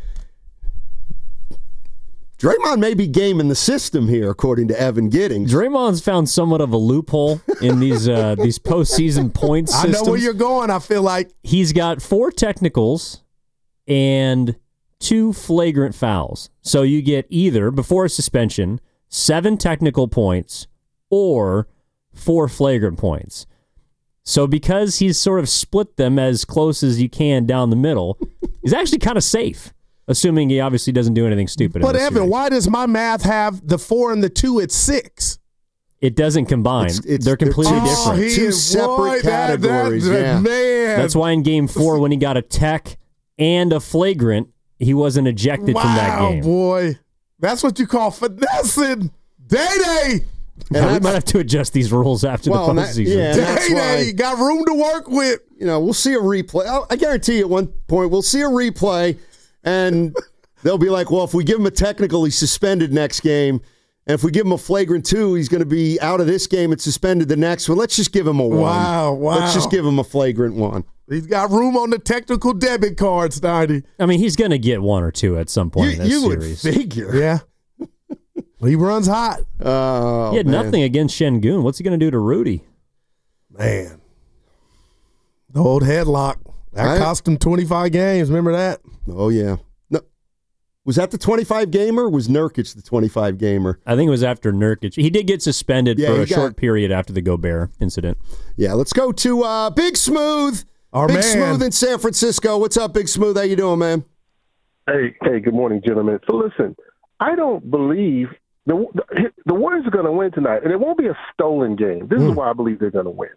[SPEAKER 6] Draymond may be gaming the system here, according to Evan Giddings.
[SPEAKER 8] Draymond's found somewhat of a loophole in these postseason points systems.
[SPEAKER 5] I know where you're going, I feel like.
[SPEAKER 8] He's got 4 technicals and 2 flagrant fouls. So you get either, before a suspension, 7 technical points or 4 flagrant points. So because he's sort of split them as close as you can down the middle, he's actually kind of safe. Assuming he obviously doesn't do anything stupid.
[SPEAKER 5] But Evan, why does my math have the 4 and the 2 at 6?
[SPEAKER 8] It doesn't combine. They're completely different.
[SPEAKER 6] 2 separate categories.
[SPEAKER 5] Man.
[SPEAKER 8] That's why in Game 4, when he got a tech and a flagrant, he wasn't ejected from that game.
[SPEAKER 5] Wow, boy. That's what you call finessing. Day-Day.
[SPEAKER 8] We might have to adjust these rules after the postseason.
[SPEAKER 5] Day-Day. Got room to work with.
[SPEAKER 6] We'll see a replay. I guarantee you at one point we'll see a replay. And they'll be like, well, if we give him a technical, he's suspended next game. And if we give him a flagrant 2, he's going to be out of this game and suspended the next one. Let's just give him a 1.
[SPEAKER 5] Wow.
[SPEAKER 6] Let's just give him a flagrant 1.
[SPEAKER 5] He's got room on the technical debit card, Steiny.
[SPEAKER 8] I mean, he's going to get 1 or 2 at some point in this series.
[SPEAKER 6] You would figure.
[SPEAKER 5] Yeah. He runs hot.
[SPEAKER 8] He had nothing against Şengün. What's he going to do to Rudy?
[SPEAKER 5] Man. The old headlock. That cost him 25 games. Remember that?
[SPEAKER 6] Oh, yeah. No, was that the 25-gamer or was Nurkic the 25-gamer?
[SPEAKER 8] I think it was after Nurkic. He did get suspended for a short period after the Gobert incident.
[SPEAKER 6] Yeah, let's go to Big Smooth.
[SPEAKER 5] Big
[SPEAKER 6] Smooth in San Francisco. What's up, Big Smooth? How you doing, man?
[SPEAKER 20] Hey, good morning, gentlemen. So listen, I don't believe the Warriors are going to win tonight, and it won't be a stolen game. This is why I believe they're going to win.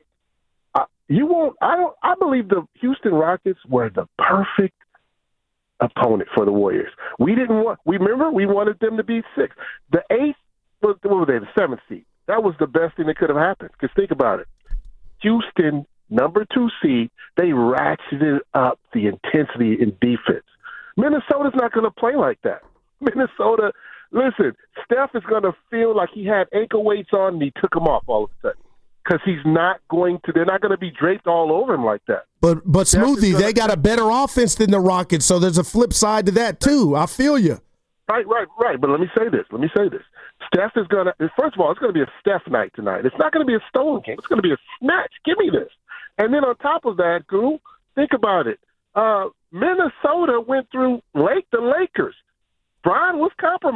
[SPEAKER 20] I believe the Houston Rockets were the perfect opponent for the Warriors. We wanted them to be 6. The 8th, what were they, the 7th seed? That was the best thing that could have happened. Because think about it. Houston, number 2 seed, they ratcheted up the intensity in defense. Minnesota's not going to play like that. Minnesota, listen, Steph is going to feel like he had ankle weights on and he took them off all of a sudden. Because they're not going to be draped all over him like that.
[SPEAKER 5] But Smoothie, they got a better offense than the Rockets, so there's a flip side to that too. I feel you.
[SPEAKER 20] Right. But let me say this. Steph is going to, first of all, it's going to be a Steph night tonight. It's not going to be a stolen game. It's going to be a snatch. Give me this. And then on top of that, Goo, think about it. Minnesota went through the Lakers. Bron was compromised.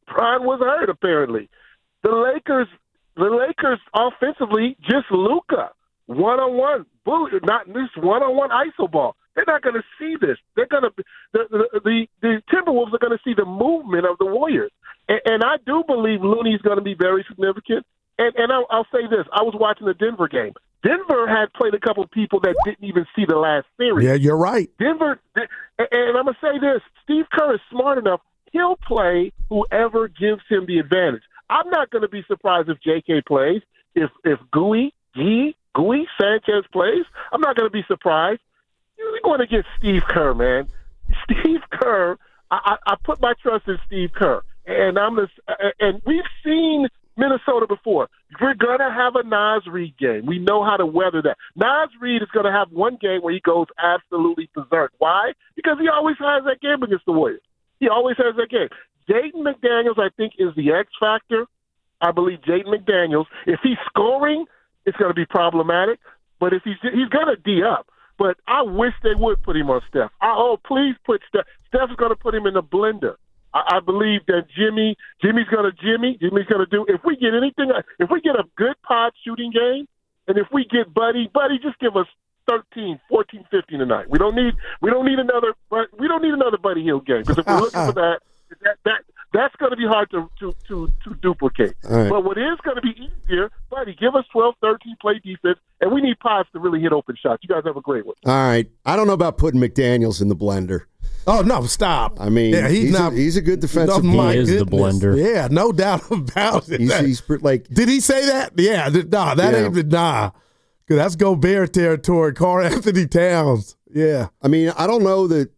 [SPEAKER 20] Bron was hurt, apparently. The Lakers offensively, just Luka, one-on-one, not this one-on-one iso ball. They're not going to see this. They're going to the Timberwolves are going to see the movement of the Warriors, and I do believe Looney's going to be very significant. And I'll say this: I was watching the Denver game. Denver had played a couple of people that didn't even see the last series.
[SPEAKER 5] Yeah, you're right.
[SPEAKER 20] Denver, and I'm going to say this: Steve Kerr is smart enough. He'll play whoever gives him the advantage. I'm not going to be surprised if J.K. plays. If Gui Sanchez plays, I'm not going to be surprised. You're going to get Steve Kerr, man. Steve Kerr. I put my trust in Steve Kerr, and we've seen Minnesota before. We're going to have a Naz Reid game. We know how to weather that. Naz Reid is going to have one game where he goes absolutely berserk. Why? Because he always has that game against the Warriors. He always has that game. Jaden McDaniels, I think, is the X factor. I believe Jaden McDaniels, if he's scoring, it's going to be problematic. But if he's going to D up. But I wish they would put him on Steph. Please put Steph. Steph's going to put him in the blender. I believe that Jimmy's going to do. If we get a good pod shooting game, and if we get Buddy, just give us 13, 14, 15 tonight. We don't need another Buddy Hield game, because if we're looking for that's going to be hard to duplicate.
[SPEAKER 6] Right.
[SPEAKER 20] But what is going to be easier, Buddy, give us 12, 13, play defense, and we need pods to really hit open shots. You guys have a great one.
[SPEAKER 6] All right. I don't know about putting McDaniels in the blender.
[SPEAKER 5] Oh, no, stop.
[SPEAKER 6] I mean, yeah, he's a good defensive
[SPEAKER 5] player.
[SPEAKER 6] He
[SPEAKER 8] is the blender.
[SPEAKER 5] Yeah, no doubt about it.
[SPEAKER 6] He's like,
[SPEAKER 5] did he say that? Yeah, ain't because that's Gobert territory. Karl Anthony Towns. Yeah.
[SPEAKER 6] I mean, I don't know that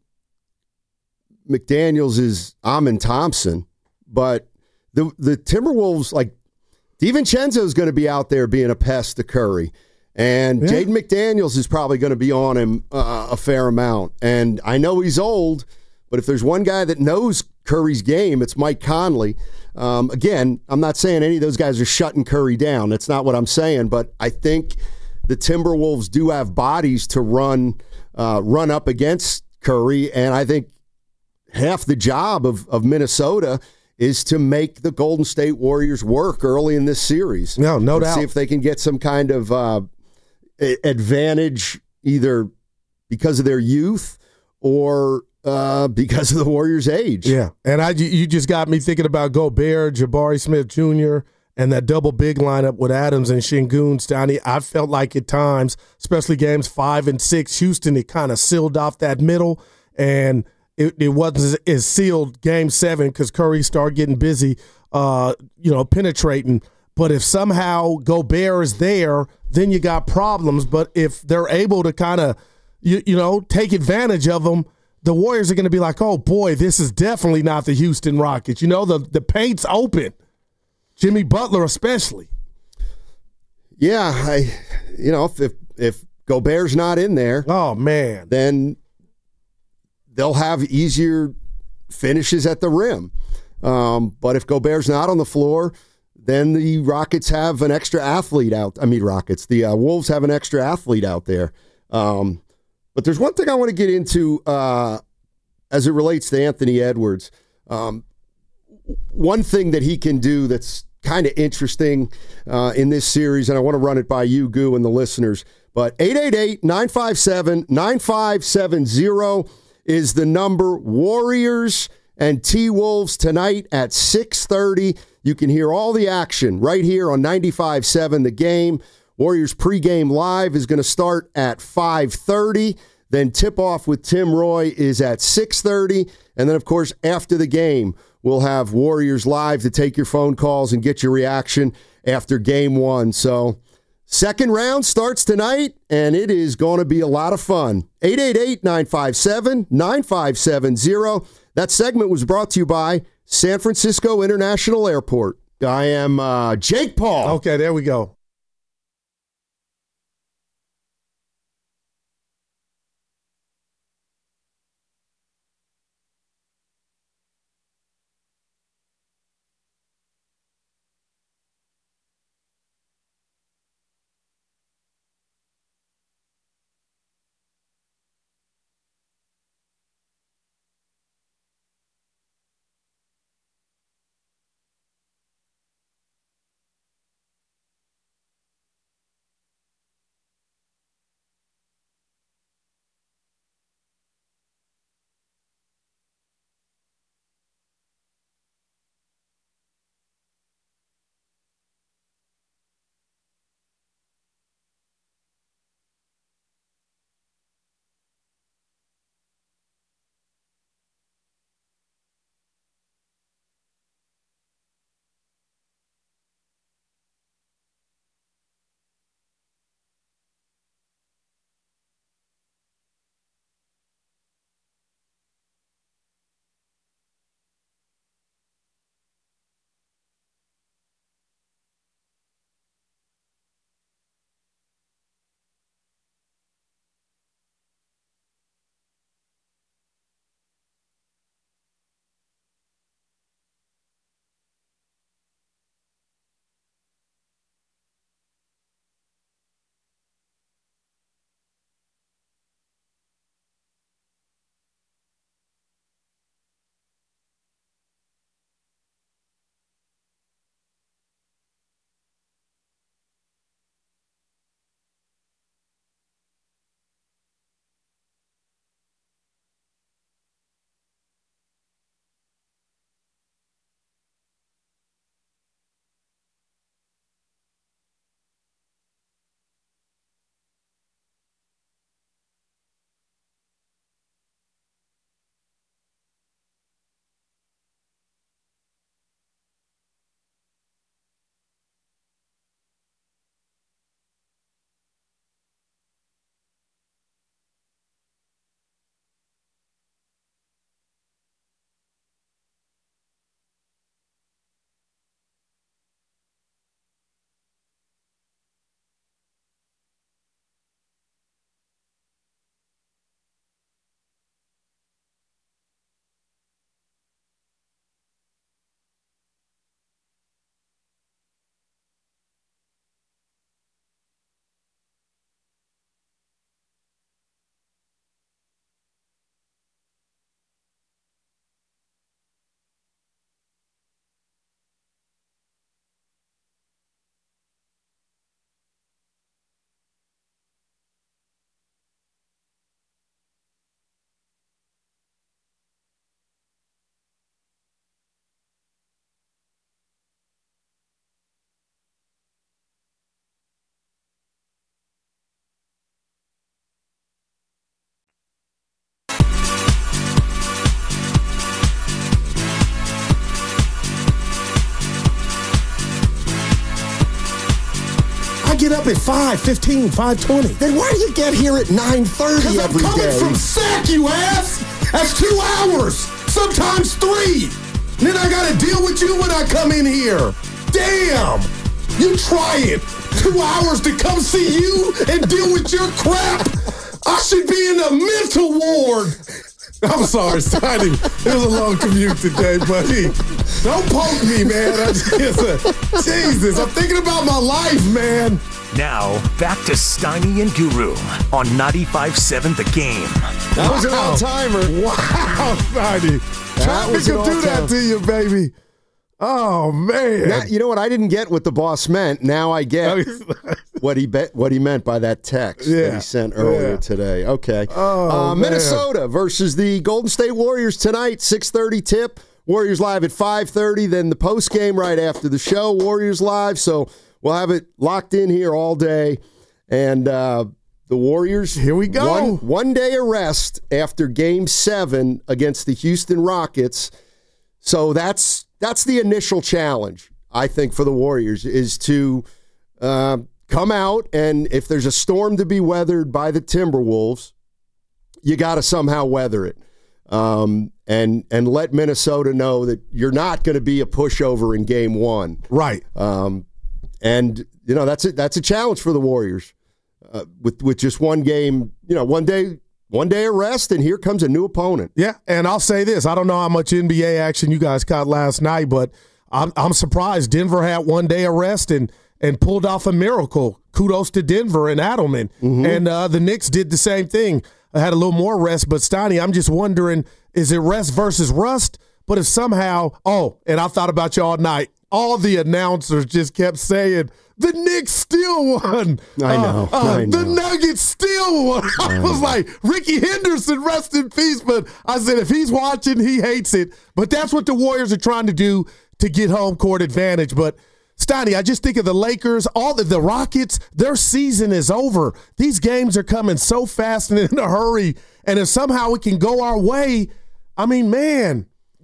[SPEAKER 6] McDaniels is Amin Thompson, but the Timberwolves, like, DiVincenzo is going to be out there being a pest to Curry. And Jaden McDaniels is probably going to be on him a fair amount. And I know he's old, but if there's one guy that knows Curry's game, it's Mike Conley. Again, I'm not saying any of those guys are shutting Curry down. That's not what I'm saying. But I think the Timberwolves do have bodies to run up against Curry. And I think half the job of Minnesota is to make the Golden State Warriors work early in this series.
[SPEAKER 5] No doubt.
[SPEAKER 6] See if they can get some kind of advantage, either because of their youth or because of the Warriors' age.
[SPEAKER 5] Yeah, and you just got me thinking about Gobert, Jabari Smith Jr., and that double big lineup with Adams and Şengün, Stoney. I felt like at times, especially games 5 and 6, Houston, it kind of sealed off that middle, and it wasn't as sealed game 7 because Curry started getting busy, penetrating. But if somehow Gobert is there, then you got problems. But if they're able to kind of, take advantage of them, the Warriors are going to be like, oh, boy, this is definitely not the Houston Rockets. The paint's open. Jimmy Butler especially.
[SPEAKER 6] Yeah, if Gobert's not in there,
[SPEAKER 5] oh man,
[SPEAKER 6] then they'll have easier finishes at the rim. But if Gobert's not on the floor, then the Rockets have an extra athlete out. The Wolves have an extra athlete out there. But there's one thing I want to get into as it relates to Anthony Edwards. One thing that he can do that's kind of interesting in this series, and I want to run it by you, Goo, and the listeners. But 888-957-9570 is the number. Warriors and T-Wolves tonight at 6:30. You can hear all the action right here on 95.7 The Game. Warriors pregame live is going to start at 5:30. Then tip-off with Tim Roy is at 6:30. And then, of course, after the game, we'll have Warriors Live to take your phone calls and get your reaction after Game 1. So second round starts tonight, and it is going to be a lot of fun. 888-957-9570. That segment was brought to you by San Francisco International Airport. I am Jake Paul.
[SPEAKER 5] Okay, there we go. get up at 5:15, 5:20?
[SPEAKER 6] Then why do you get here at 9:30 every day?
[SPEAKER 5] I'm coming from SAC, you ass! That's 2 hours, sometimes 3. And then I got to deal with you when I come in here. Damn! You try it. 2 hours to come see you and deal with your crap. I should be in a mental ward. I'm sorry, Steiny. It was a long commute today, buddy. Don't poke me, man. Jesus, I'm thinking about my life, man.
[SPEAKER 4] Now, back to Steiny and Guru on 95.7 The Game.
[SPEAKER 6] That was an all-timer.
[SPEAKER 5] Wow, Steiny. Traffic will do that to you, baby. Oh, man.
[SPEAKER 6] Now, you know what I didn't get what the boss meant? Now I get what he meant by that text that he sent earlier today. Okay. Minnesota versus the Golden State Warriors tonight, 6:30 tip. Warriors live at 5:30, then the post game right after the show, Warriors live. So we'll have it locked in here all day. And the Warriors,
[SPEAKER 5] here we go.
[SPEAKER 6] One day of rest after Game 7 against the Houston Rockets. So that's the initial challenge, I think, for the Warriors, is to come out, and if there's a storm to be weathered by the Timberwolves, you got to somehow weather it, and let Minnesota know that you're not going to be a pushover in Game 1.
[SPEAKER 5] Right.
[SPEAKER 6] And that's a challenge for the Warriors with just one game. One day of rest, and here comes a new opponent.
[SPEAKER 5] Yeah, and I'll say this. I don't know how much NBA action you guys caught last night, but I'm surprised Denver had 1 day of rest and pulled off a miracle. Kudos to Denver and Adelman. Mm-hmm. And the Knicks did the same thing. I had a little more rest, but Steiny, I'm just wondering, is it rest versus rust? But if somehow, and I thought about you all night, all the announcers just kept saying, the Knicks still won.
[SPEAKER 6] I know.
[SPEAKER 5] The Nuggets still won. I was like, Ricky Henderson, rest in peace. But I said, if he's watching, he hates it. But that's what the Warriors are trying to do to get home court advantage. But, Steiny, I just think of the Lakers, the Rockets, their season is over. These games are coming so fast and in a hurry. And if somehow we can go our way, I mean, man,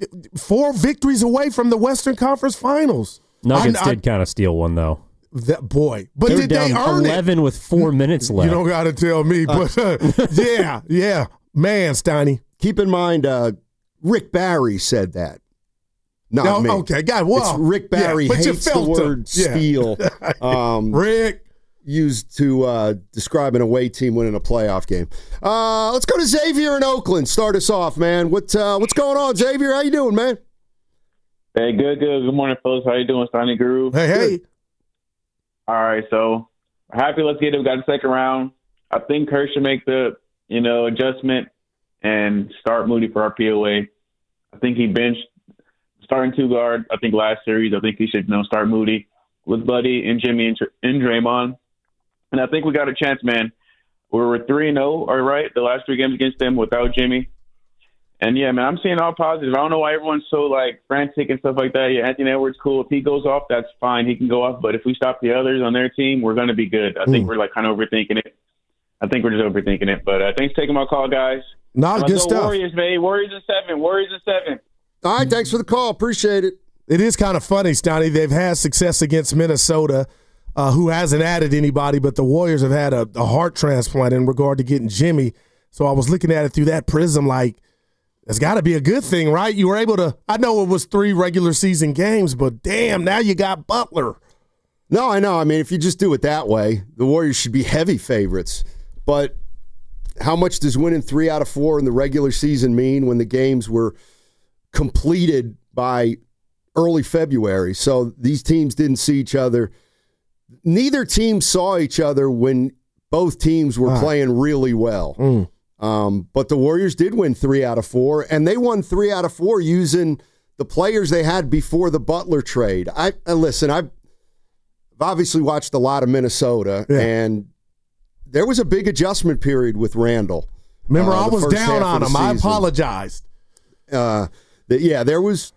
[SPEAKER 5] 4 victories away from the Western Conference Finals.
[SPEAKER 8] Nuggets did kind of steal one, though.
[SPEAKER 5] But did they earn
[SPEAKER 8] 11 with 4 minutes left.
[SPEAKER 5] You don't got to tell me, but yeah. Man, Steiny.
[SPEAKER 6] Keep in mind, Rick Barry said that. Not me.
[SPEAKER 5] Okay, God, well.
[SPEAKER 6] It's Rick Barry hates the word steal.
[SPEAKER 5] Rick.
[SPEAKER 6] Used to describe an away team winning a playoff game. Let's go to Xavier in Oakland. Start us off, man. What's going on, Xavier? How you doing, man?
[SPEAKER 17] Hey, good. Good morning, fellas. How you doing, Steiny Guru?
[SPEAKER 5] Hey.
[SPEAKER 17] All right, so happy let's get it. We got a second round. I think Kerr should make the, adjustment and start Moody for our POA. I think he benched starting 2 guard. I think last series, I think he should start Moody with Buddy and Jimmy and Draymond. And I think we got a chance, man. We were 3-0, all right, the last 3 games against them without Jimmy. And, yeah, man, I'm seeing all positive. I don't know why everyone's so, frantic and stuff like that. Yeah, Anthony Edwards, cool. If he goes off, that's fine. He can go off. But if we stop the others on their team, we're going to be good. I think we're, kind of overthinking it. I think we're just overthinking it. But thanks for taking my call, guys.
[SPEAKER 5] Good stuff.
[SPEAKER 17] Warriors, babe. Warriors in 7. Warriors in 7.
[SPEAKER 6] All right, thanks for the call. Appreciate it.
[SPEAKER 5] It is kind of funny, Steiny. They've had success against Minnesota, who hasn't added anybody, but the Warriors have had a heart transplant in regard to getting Jimmy. So I was looking at it through that prism it's got to be a good thing, right? You were able to – I know it was 3 regular season games, but damn, now you got Butler.
[SPEAKER 6] No, I know. I mean, if you just do it that way, the Warriors should be heavy favorites. But how much does winning 3 out of 4 in the regular season mean when the games were completed by early February? So these teams didn't see each other. Neither team saw each other when both teams were playing really well. But the Warriors did win 3 out of 4, and they won 3 out of 4 using the players they had before the Butler trade. Listen, I've obviously watched a lot of Minnesota, and there was a big adjustment period with Randall.
[SPEAKER 5] Remember, I was down on him. I apologized.
[SPEAKER 6] There was,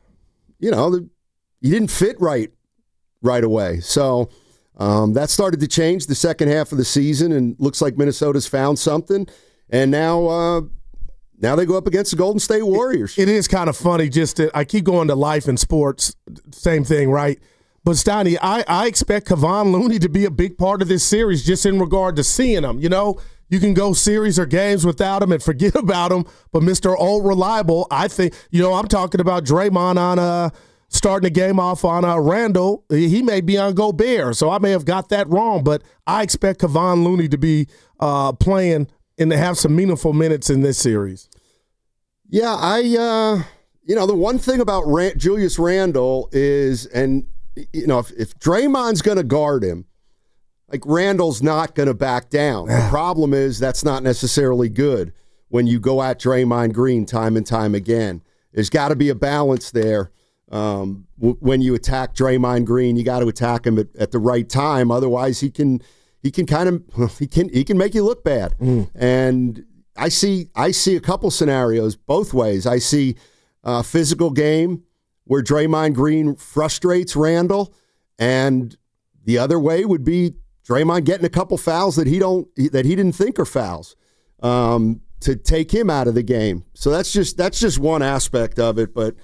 [SPEAKER 6] he didn't fit right away. So that started to change the second half of the season, and looks like Minnesota's found something. And now they go up against the Golden State Warriors.
[SPEAKER 5] It is kind of funny. I keep going to life and sports, same thing, right? But, Steiny, I expect Kevon Looney to be a big part of this series just in regard to seeing him. You know, you can go series or games without him and forget about him. But Mr. Old Reliable, I think, you know, I'm talking about Draymond on starting the game off on Randall. He may be on Gobert, so I may have got that wrong. But I expect Kevon Looney to be playing and to have some meaningful minutes in this series.
[SPEAKER 6] Yeah, you know, the one thing about Julius Randle is, and, you know, if Draymond's going to guard him, like, Randall's not going to back down. The problem is that's not necessarily good when you go at Draymond Green time and time again. There's got to be a balance there. When you attack Draymond Green, you got to attack him at the right time. Otherwise, he can make you look bad. And I see a couple scenarios both ways. I see a physical game where Draymond Green frustrates Randall, and the other way would be Draymond getting a couple fouls that he didn't think are fouls to take him out of the game. So that's just one aspect of it. But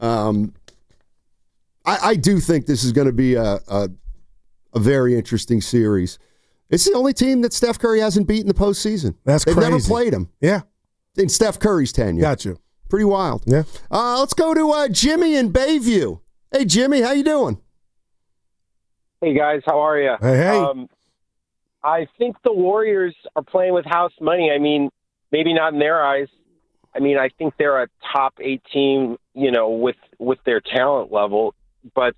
[SPEAKER 6] I do think this is going to be a very interesting series. It's the only team that Steph Curry hasn't beaten in the postseason.
[SPEAKER 5] That's
[SPEAKER 6] They've
[SPEAKER 5] crazy.
[SPEAKER 6] never played him.
[SPEAKER 5] Yeah.
[SPEAKER 6] In Steph Curry's tenure.
[SPEAKER 5] Gotcha.
[SPEAKER 6] Pretty wild.
[SPEAKER 5] Yeah.
[SPEAKER 6] Let's go to Jimmy in Bayview. Hey, Jimmy, how you doing?
[SPEAKER 18] Hey, guys. How are you?
[SPEAKER 5] Hey.
[SPEAKER 18] I think the Warriors are playing with house money. I mean, maybe not in their eyes. I mean, I think they're a top 8 team, you know, with their talent level. But,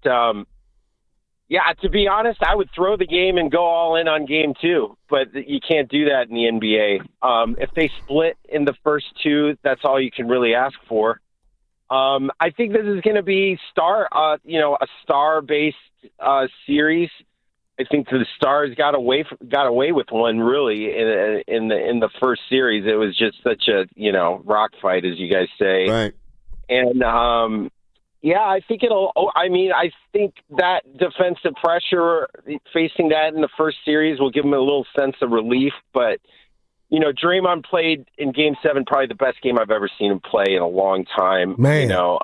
[SPEAKER 18] yeah, to be honest, I would throw the game and go all in on game 2. But you can't do that in the NBA. If they split in the first 2, that's all you can really ask for. I think this is going to be a star-based series. I think the Stars got away with one, really, in the first series. It was just such a, you know, rock fight, as you guys say.
[SPEAKER 6] Right.
[SPEAKER 18] And yeah, I think I think that defensive pressure, facing that in the first series, will give them a little sense of relief. But, you know, Draymond played in Game 7 probably the best game I've ever seen him play in a long time.
[SPEAKER 5] Man.
[SPEAKER 18] You know,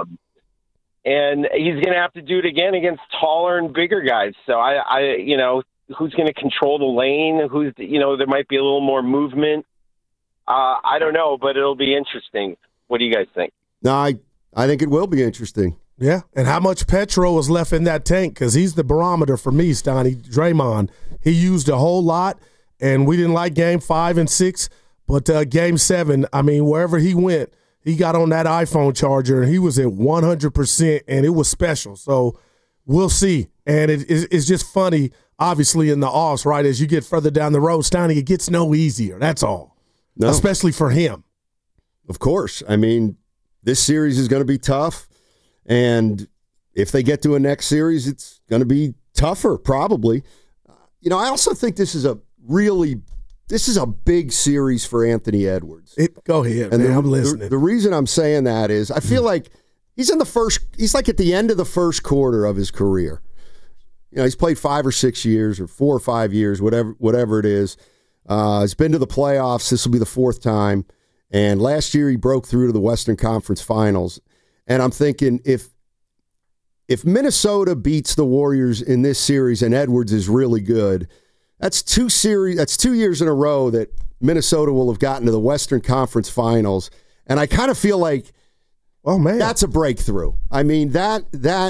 [SPEAKER 18] and he's going to have to do it again against taller and bigger guys. So I you know, who's going to control the lane? There might be a little more movement. I don't know, but it'll be interesting. What do you guys think?
[SPEAKER 6] No, I think it will be interesting.
[SPEAKER 5] Yeah, and how much petrol is left in that tank? Because he's the barometer for me, Stoney. Draymond, he used a whole lot, and we didn't like Game 5 and 6, but Game 7, I mean, wherever he went, he got on that iPhone charger, and he was at 100%, and it was special. So we'll see. And it's just funny, obviously, in the offs, right? As you get further down the road, Stoney, it gets no easier. That's all. No. Especially for him.
[SPEAKER 6] Of course. I mean, this series is going to be tough, and if they get to a next series, it's going to be tougher, probably. You know, I also think this is a big series for Anthony Edwards.
[SPEAKER 5] Go ahead, and man, I'm listening.
[SPEAKER 6] The reason I'm saying that is I feel like he's like at the end of the first quarter of his career. You know, he's played 5 or 6 years or 4 or 5 years, whatever it is. He's been to the playoffs. This will be the 4th time. And last year he broke through to the Western Conference Finals. And I'm thinking if Minnesota beats the Warriors in this series and Edwards is really good, that's 2 years in a row that Minnesota will have gotten to the Western Conference Finals. And I kind of feel like,
[SPEAKER 5] oh man,
[SPEAKER 6] that's a breakthrough. I mean, that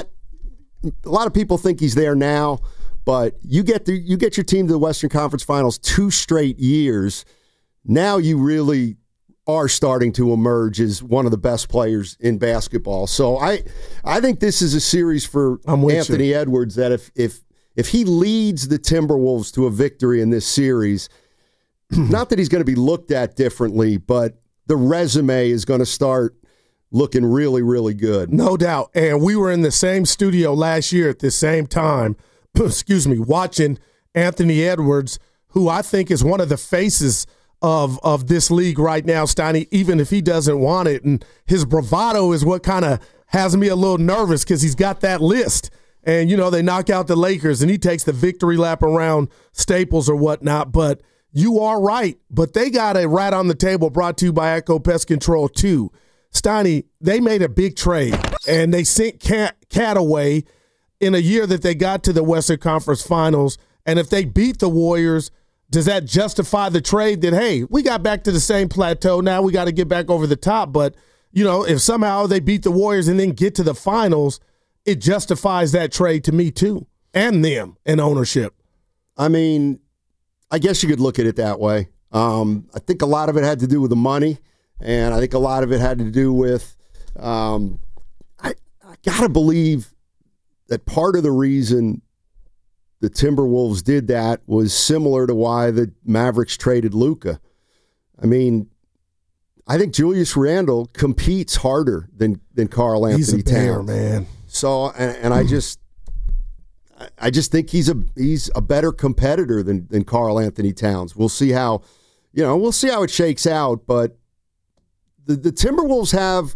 [SPEAKER 6] a lot of people think he's there now, but you get your team to the Western Conference Finals 2 straight years. Now you really are starting to emerge as one of the best players in basketball. So I think this is a series for Anthony Edwards that if he leads the Timberwolves to a victory in this series, not that he's going to be looked at differently, but the resume is going to start looking really, really good.
[SPEAKER 5] No doubt. And we were in the same studio last year at the same time, watching Anthony Edwards, who I think is one of the faces of this league right now, Steiny, even if he doesn't want it. And his bravado is what kind of has me a little nervous because he's got that list. And, you know, they knock out the Lakers and he takes the victory lap around Staples or whatnot. But you are right. But they got a rat on the table brought to you by Echo Pest Control too. Steiny, they made a big trade and they sent Cat away. in a year that they got to the Western Conference Finals, and if they beat the Warriors, does that justify the trade that, hey, we got back to the same plateau, now we got to get back over the top? But, if somehow they beat the Warriors and then get to the finals, it justifies that trade to me too, and them and ownership.
[SPEAKER 6] I mean, I guess you could look at it that way. I think a lot of it had to do with the money, and I think a lot of it had to do with I got to believe that part of the reason the Timberwolves did that was similar to why the Mavericks traded Luka. I mean, I think Julius Randle competes harder than Karl Anthony Towns.
[SPEAKER 5] He's a bear, man.
[SPEAKER 6] So, and I just think he's a better competitor than Karl Anthony Towns. We'll see how, it shakes out. But the Timberwolves have,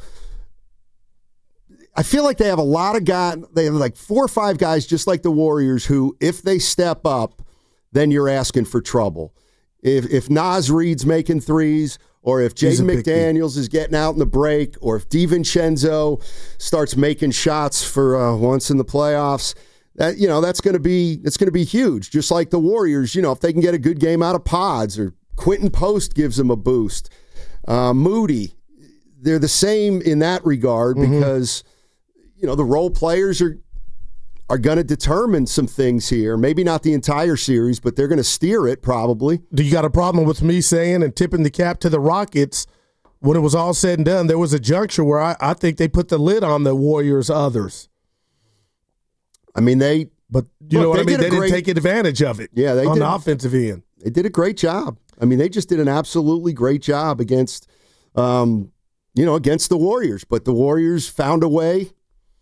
[SPEAKER 6] I feel like they have a lot of guys. They have like 4 or 5 guys, just like the Warriors, who, if they step up, then you're asking for trouble. If Naz Reid's making threes, or if Jaden McDaniels is getting out in the break, or if DiVincenzo starts making shots for once in the playoffs, that's going to be huge. Just like the Warriors, if they can get a good game out of Pods, or Quentin Post gives them a boost. Moody, they're the same in that regard because the role players are going to determine some things here. Maybe not the entire series, but they're going to steer it probably.
[SPEAKER 5] Do you got a problem with me saying and tipping the cap to the Rockets? When it was all said and done, there was a juncture where I think they put the lid on the Warriors' others.
[SPEAKER 6] I mean, they
[SPEAKER 5] didn't take advantage of it.
[SPEAKER 6] Yeah, they
[SPEAKER 5] on
[SPEAKER 6] did.
[SPEAKER 5] The offensive end.
[SPEAKER 6] They did a great job. I mean, they just did an absolutely great job against the Warriors. But the Warriors found a way.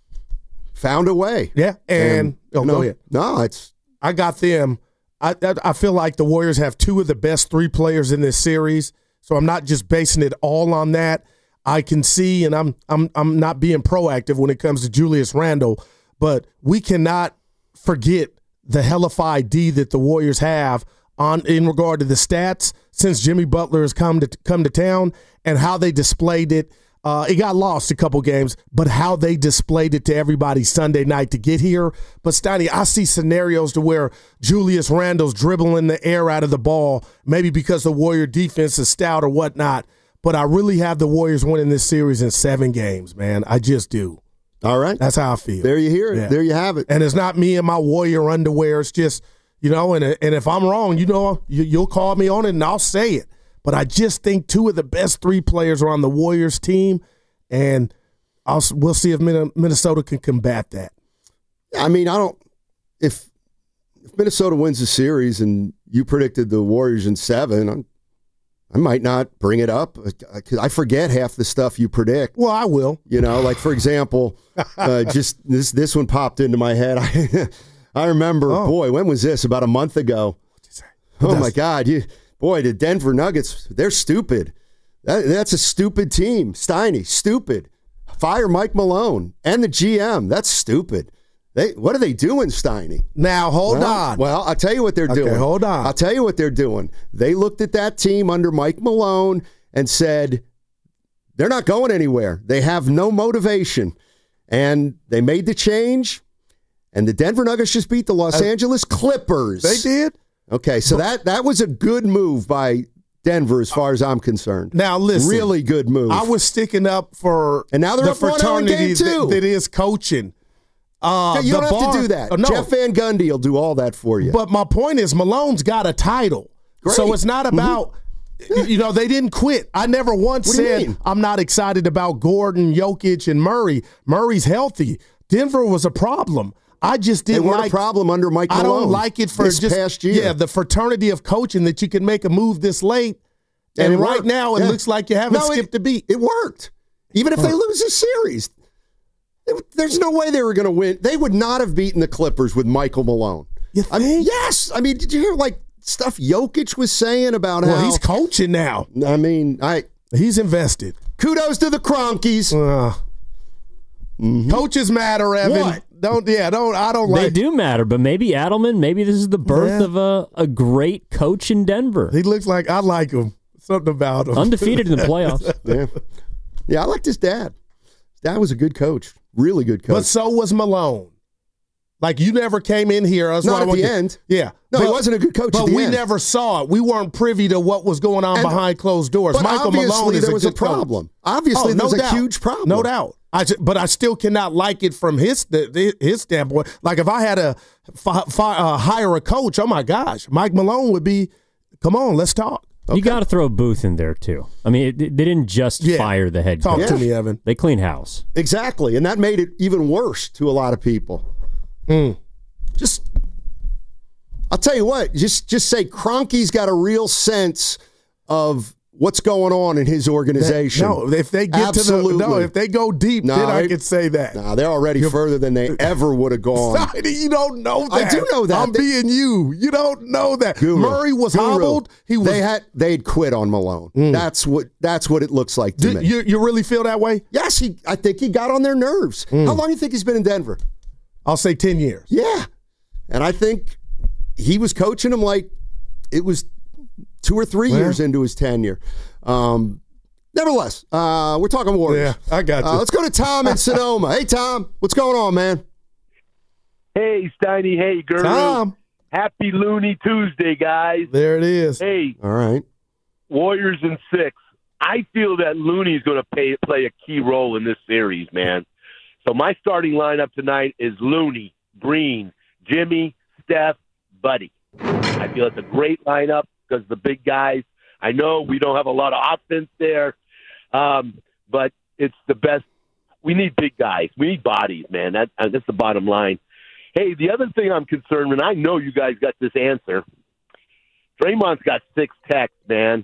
[SPEAKER 6] Yeah, and go ahead. No,
[SPEAKER 5] I got them. I feel like the Warriors have 2 of the best 3 players in this series, so I'm not just basing it all on that. I can see, and I'm not being proactive when it comes to Julius Randle, but we cannot forget the hellified D that the Warriors have in regard to the stats since Jimmy Butler has come to town, and how they displayed it. It got lost a couple games, but how they displayed it to everybody Sunday night to get here. But, Steiny, I see scenarios to where Julius Randle's dribbling the air out of the ball, maybe because the Warrior defense is stout or whatnot. But I really have the Warriors winning this series in 7 games, man. I just do.
[SPEAKER 6] All right.
[SPEAKER 5] That's how I feel.
[SPEAKER 6] There you hear it.
[SPEAKER 5] Yeah.
[SPEAKER 6] There you have it.
[SPEAKER 5] And it's not me and my Warrior underwear. It's just, and if I'm wrong, you'll call me on it and I'll say it. But I just think 2 of the best 3 players are on the Warriors team, and we'll see if Minnesota can combat that.
[SPEAKER 6] I mean, if Minnesota wins the series and you predicted the Warriors in 7, I might not bring it up because I forget half the stuff you predict.
[SPEAKER 5] Well, I will.
[SPEAKER 6] Like, for example, just this one popped into my head. I remember, boy, when was this? About a month ago. What'd you say? Oh, my God. Boy, the Denver Nuggets, they're stupid. That's a stupid team. Steiny, stupid. Fire Mike Malone and the GM. That's stupid. What are they doing, Steiny?
[SPEAKER 5] Now, hold on.
[SPEAKER 6] Well, I'll tell you what they're doing.
[SPEAKER 5] Hold on.
[SPEAKER 6] I'll tell you what they're doing. They looked at that team under Mike Malone and said, they're not going anywhere. They have no motivation. And they made the change, and the Denver Nuggets just beat the Los Angeles Clippers.
[SPEAKER 5] They did?
[SPEAKER 6] Okay, so that was a good move by Denver as far as I'm concerned.
[SPEAKER 5] Now, listen.
[SPEAKER 6] Really good move.
[SPEAKER 5] I was sticking up for
[SPEAKER 6] and now they're
[SPEAKER 5] the fraternity that is coaching.
[SPEAKER 6] You don't have to do that.
[SPEAKER 5] No.
[SPEAKER 6] Jeff Van Gundy will do all that for you.
[SPEAKER 5] But my point is Malone's got a title.
[SPEAKER 6] Great.
[SPEAKER 5] So it's not about, they didn't quit. I never once said I'm not excited about Gordon, Jokic, and Murray. Murray's healthy. Denver was a problem. I just didn't
[SPEAKER 6] like a problem under Mike Malone.
[SPEAKER 5] I don't like it for
[SPEAKER 6] this past year.
[SPEAKER 5] Yeah, the fraternity of coaching that you can make a move this late. And right now it looks like you haven't skipped a beat.
[SPEAKER 6] It worked. Even if they lose this series, there's no way they were going to win. They would not have beaten the Clippers with Michael Malone.
[SPEAKER 5] You think?
[SPEAKER 6] I mean, yes. I mean, did you hear stuff Jokic was saying about how
[SPEAKER 5] he's coaching now?
[SPEAKER 6] I mean,
[SPEAKER 5] he's invested.
[SPEAKER 6] Kudos to the Cronkies.
[SPEAKER 5] Coaches matter, Evan.
[SPEAKER 6] What?
[SPEAKER 5] I don't like.
[SPEAKER 8] They do matter, but maybe Adelman, maybe this is the birth of a great coach in Denver.
[SPEAKER 5] He looks like I like him. Something about him.
[SPEAKER 8] Undefeated in the playoffs.
[SPEAKER 6] Yeah, I liked his dad. His dad was a good coach. Really good coach.
[SPEAKER 5] But so was Malone. Like, you never came in here. That's
[SPEAKER 6] Not
[SPEAKER 5] what
[SPEAKER 6] at the end.
[SPEAKER 5] Yeah.
[SPEAKER 6] No, he wasn't a good coach at the
[SPEAKER 5] But we
[SPEAKER 6] end.
[SPEAKER 5] never saw it. We weren't privy to what was going on behind closed doors.
[SPEAKER 6] But
[SPEAKER 5] Michael Malone
[SPEAKER 6] obviously
[SPEAKER 5] is
[SPEAKER 6] there was a
[SPEAKER 5] good coach.
[SPEAKER 6] problem. Obviously there was a huge problem.
[SPEAKER 5] No doubt. But I still cannot like it from his standpoint. Like, if I had to hire a coach, oh my gosh, Mike Malone would be, come on, let's talk.
[SPEAKER 8] Okay. You got to throw Booth in there, too. I mean, they didn't just fire the head coach.
[SPEAKER 5] Talk to me, Evan.
[SPEAKER 8] They cleaned house.
[SPEAKER 6] Exactly, and that made it even worse to a lot of people. Just, I'll tell you what, just say Kroenke's got a real sense of what's going on in his organization.
[SPEAKER 5] If they get if they go deep, then I could say that.
[SPEAKER 6] No, they're already further than they ever would have gone.
[SPEAKER 5] You don't know that.
[SPEAKER 6] I do know that.
[SPEAKER 5] I'm being you. You don't know that. Murray was hobbled. They had quit on Malone. That's what it looks like to me. You really feel that way?
[SPEAKER 6] Yes, I think he got on their nerves. How long do you think he's been in Denver?
[SPEAKER 5] I'll say 10 years.
[SPEAKER 6] Yeah. And I think he was coaching him like it was 2 or 3 years into his tenure. Nevertheless, we're talking Warriors.
[SPEAKER 5] Yeah, I got you.
[SPEAKER 6] Let's go to Tom in Sonoma. Hey, Tom, what's going on, man?
[SPEAKER 19] Hey, Steiny. Hey, Guru.
[SPEAKER 5] Tom.
[SPEAKER 19] Happy Looney Tuesday, guys.
[SPEAKER 5] There it is.
[SPEAKER 19] Hey.
[SPEAKER 6] All right.
[SPEAKER 19] Warriors in 6. I feel that Looney's going to play a key role in this series, man. So my starting lineup tonight is Looney, Breen, Jimmy, Steph, Buddy. I feel it's a great lineup because the big guys, I know we don't have a lot of offense there, but it's the best. We need big guys. We need bodies, man. That's the bottom line. Hey, the other thing I'm concerned with, and I know you guys got this answer, Draymond's got 6 techs, man.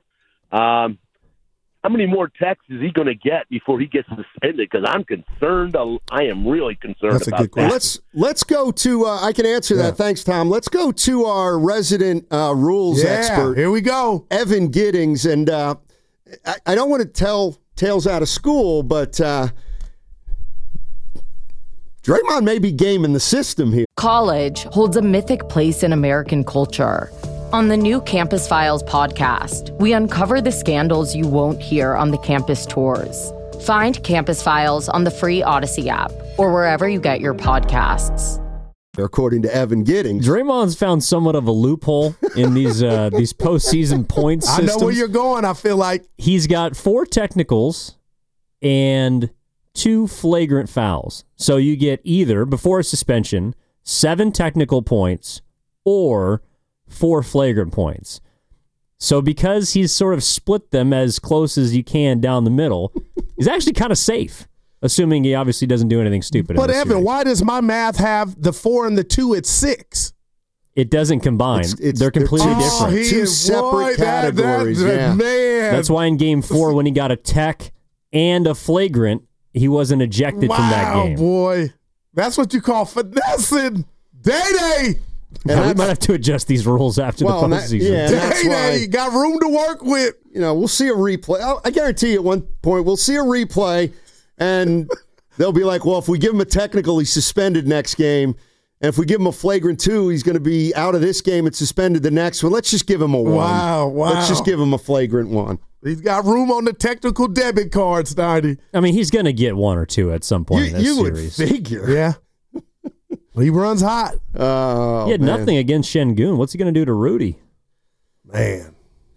[SPEAKER 19] How many more techs is he going to get before he gets suspended? Because I'm concerned. I am really concerned
[SPEAKER 5] That's
[SPEAKER 19] about
[SPEAKER 5] a good
[SPEAKER 19] that.
[SPEAKER 5] question.
[SPEAKER 6] Let's go to. I can answer that. Thanks, Tom. Let's go to our resident rules expert.
[SPEAKER 5] Here we go,
[SPEAKER 6] Evan Giddings, and I don't want to tell tales out of school, but Draymond may be gaming the system here.
[SPEAKER 21] College holds a mythic place in American culture. On the new Campus Files podcast, we uncover the scandals you won't hear on the campus tours. Find Campus Files on the free Odyssey app or wherever you get your podcasts.
[SPEAKER 6] According to Evan Giddings,
[SPEAKER 8] Draymond's found somewhat of a loophole in these postseason points systems.
[SPEAKER 5] I know where you're going, I feel like.
[SPEAKER 8] He's got 4 technicals and 2 flagrant fouls. So you get either, before a suspension, 7 technical points or 4 flagrant points. So because he's sort of split them as close as you can down the middle, he's actually kind of safe, assuming he obviously doesn't do anything stupid.
[SPEAKER 5] But Evan, why does my math have the 4 and the 2 at 6?
[SPEAKER 8] It doesn't combine. They're completely different.
[SPEAKER 6] Two separate categories.
[SPEAKER 5] Man.
[SPEAKER 8] That's why in Game 4, when he got a tech and a flagrant, he wasn't ejected from that game.
[SPEAKER 5] Wow, boy. That's what you call finessing. Day-Day.
[SPEAKER 8] And we might have to adjust these rules after the postseason.
[SPEAKER 5] Day-Day. Got room to work with.
[SPEAKER 6] You know, we'll see a replay. I guarantee you at one point we'll see a replay, and they'll be like, well, if we give him a technical, he's suspended next game. And if we give him a flagrant 2, he's going to be out of this game and suspended the next one. Let's just give him a 1.
[SPEAKER 5] Wow.
[SPEAKER 6] Let's just give him a flagrant 1.
[SPEAKER 5] He's got room on the technical debit card, Steiny.
[SPEAKER 8] I mean, he's going to get 1 or 2 at some point in this series.
[SPEAKER 6] You would figure.
[SPEAKER 5] Yeah. He runs hot.
[SPEAKER 6] Oh,
[SPEAKER 8] he had nothing against Şengün. What's he going to do to Rudy?
[SPEAKER 5] Man.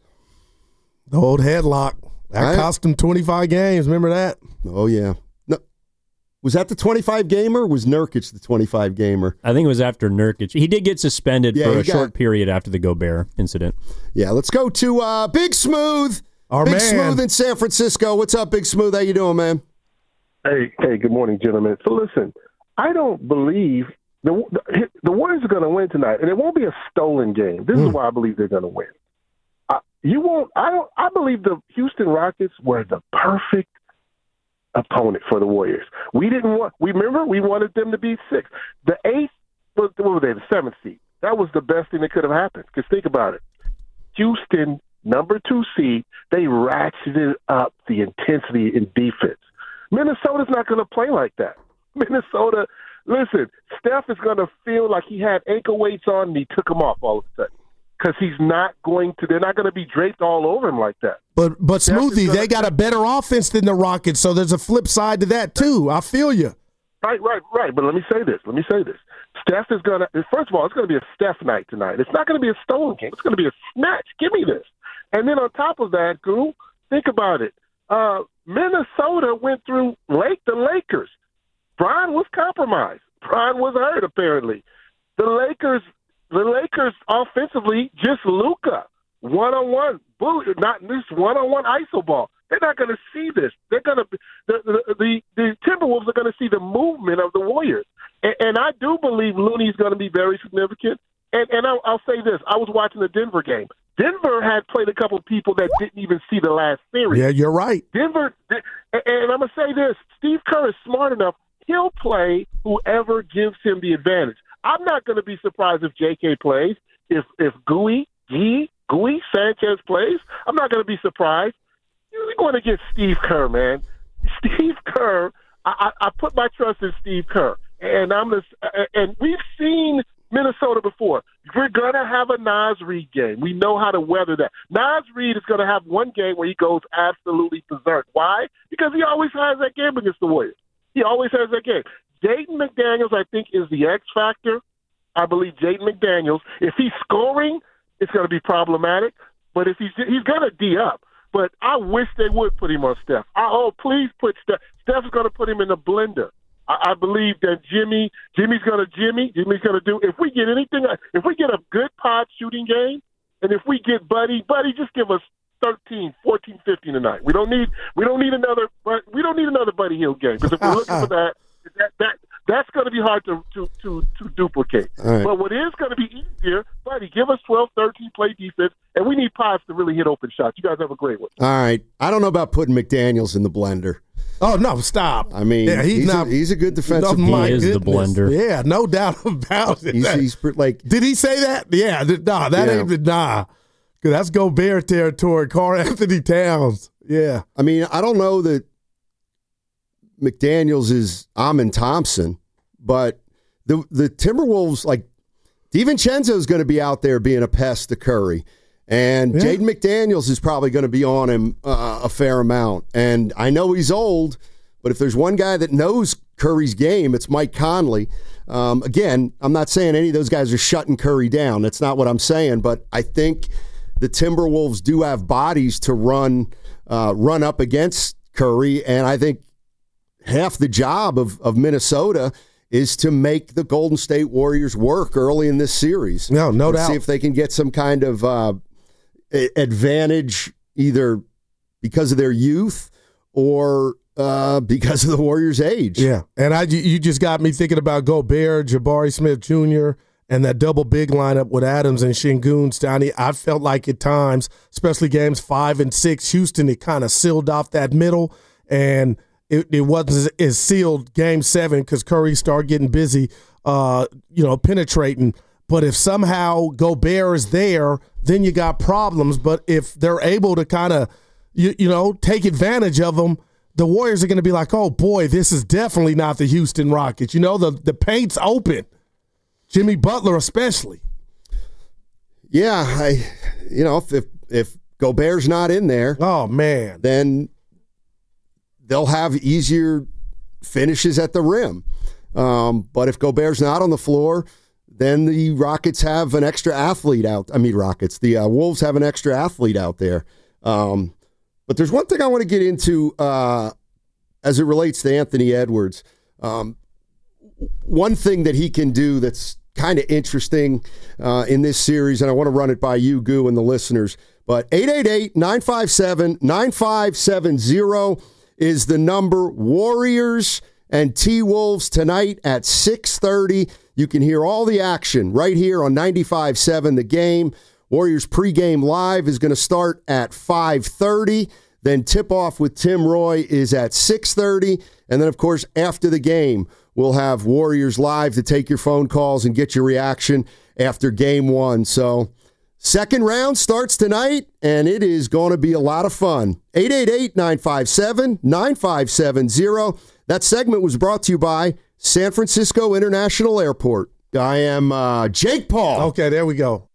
[SPEAKER 5] The old headlock. That cost him 25 games. Remember that?
[SPEAKER 6] Oh, yeah. No, was that the 25-gamer or was Nurkic the 25-gamer?
[SPEAKER 8] I think it was after Nurkic. He did get suspended for a short period after the Gobert incident.
[SPEAKER 6] Yeah, let's go to Big Smooth.
[SPEAKER 5] Big
[SPEAKER 6] Smooth in San Francisco. What's up, Big Smooth? How you doing, man?
[SPEAKER 20] Hey, good morning, gentlemen. So listen, I don't believe the Warriors are going to win tonight, and it won't be a stolen game. This is why I believe they're going to win. I believe the Houston Rockets were the perfect opponent for the Warriors. Remember, we wanted them to be 6. The 8th, what were they, the 7th seed? That was the best thing that could have happened. Because think about it. Houston, number 2 seed, they ratcheted up the intensity in defense. Minnesota's not going to play like that. Minnesota, listen, Steph is going to feel like he had ankle weights on and he took them off all of a sudden. Because they're not going to be draped all over him like that.
[SPEAKER 5] But Smoothie, they got a better offense than the Rockets, so there's a flip side to that too. I feel you.
[SPEAKER 20] Right. But let me say this. Steph is going to – first of all, it's going to be a Steph night tonight. It's not going to be a stolen game. It's going to be a snatch. Give me this. And then on top of that, Goo, think about it. Minnesota went through the Lakers. Bron was compromised. Bron was hurt, apparently. The Lakers offensively, just Luka, one-on-one, not this one-on-one iso ball. They're not going to see this. They're going to the Timberwolves are going to see the movement of the Warriors, and I do believe Looney's going to be very significant. And I'll say this: I was watching the Denver game. Denver had played a couple of people that didn't even see the last series.
[SPEAKER 5] Yeah, you're right.
[SPEAKER 20] Denver, and I'm going to say this: Steve Kerr is smart enough. He'll play whoever gives him the advantage. I'm not going to be surprised if J.K. plays. If Gui Sanchez plays, I'm not going to be surprised. You're going to get Steve Kerr, man. Steve Kerr. I put my trust in Steve Kerr, and we've seen Minnesota before. We're going to have a Naz Reid game. We know how to weather that. Naz Reid is going to have one game where he goes absolutely berserk. Why? Because he always has that game against the Warriors. He always has that game. Jaden McDaniels, I think, is the X factor. I believe Jaden McDaniels, if he's scoring, it's going to be problematic. But if he's going to D up. But I wish they would put him on Steph. Please put Steph. Steph's going to put him in the blender. I believe that Jimmy's going to do. If we get a good pod shooting game, and if we get Buddy, just give us 13, 14, 15 tonight. We don't need another Buddy Hield game, because if we're looking for that's going to be hard to duplicate.
[SPEAKER 6] Right.
[SPEAKER 20] But what is going to be easier, Buddy, give us 12, 13, play defense, and we need pods to really hit open shots. You guys have a great one.
[SPEAKER 6] All right. I don't know about putting McDaniels in the blender.
[SPEAKER 5] Oh, no, stop.
[SPEAKER 6] I mean,
[SPEAKER 5] yeah, he's
[SPEAKER 6] a good defensive
[SPEAKER 5] player.
[SPEAKER 8] He is the blender.
[SPEAKER 5] Yeah, no doubt about it.
[SPEAKER 6] He's like,
[SPEAKER 5] did he say that? Yeah, ain't because that's Gobert territory. Karl Anthony Towns. Yeah.
[SPEAKER 6] I mean, I don't know that McDaniels is Amin Thompson, but the Timberwolves, like, DiVincenzo is going to be out there being a pest to Curry. And Jaden McDaniels is probably going to be on him a fair amount. And I know he's old, but if there's one guy that knows Curry's game, it's Mike Conley. Again, I'm not saying any of those guys are shutting Curry down. That's not what I'm saying. But I think the Timberwolves do have bodies to run up against Curry. And I think half the job of Minnesota is to make the Golden State Warriors work early in this series.
[SPEAKER 5] No doubt.
[SPEAKER 6] See if they can get some kind of advantage, either because of their youth or because of the Warriors' age.
[SPEAKER 5] Yeah, and you just got me thinking about Gobert, Jabari Smith Jr., and that double big lineup with Adams and Şengün, Stoney. I felt like at times, especially games 5 and 6, Houston, it kind of sealed off that middle, and it wasn't as sealed game 7 because Curry started getting busy, penetrating. But if somehow Gobert is there, then you got problems. But if they're able to kind of, take advantage of them, the Warriors are going to be like, oh, boy, this is definitely not the Houston Rockets. The paint's open. Jimmy Butler especially.
[SPEAKER 6] Yeah, if Gobert's not in there,
[SPEAKER 5] oh man,
[SPEAKER 6] then they'll have easier finishes at the rim. But if Gobert's not on the floor, then the Rockets have an extra athlete out. The Wolves have an extra athlete out there. But there's one thing I want to get into as it relates to Anthony Edwards. One thing that he can do that's kind of interesting in this series, and I want to run it by you, Goo, and the listeners, but 888-957-9570 is the number. Warriors and T-Wolves tonight at 6:30. You can hear all the action right here on 95.7 The Game. Warriors pregame live is going to start at 5:30. Then tip-off with Tim Roy is at 6:30. And then, of course, after the game, we'll have Warriors Live to take your phone calls and get your reaction after Game 1. So second round starts tonight, and it is going to be a lot of fun. 888-957-9570. That segment was brought to you by San Francisco International Airport. I am Jake Paul.
[SPEAKER 5] Okay, there we go.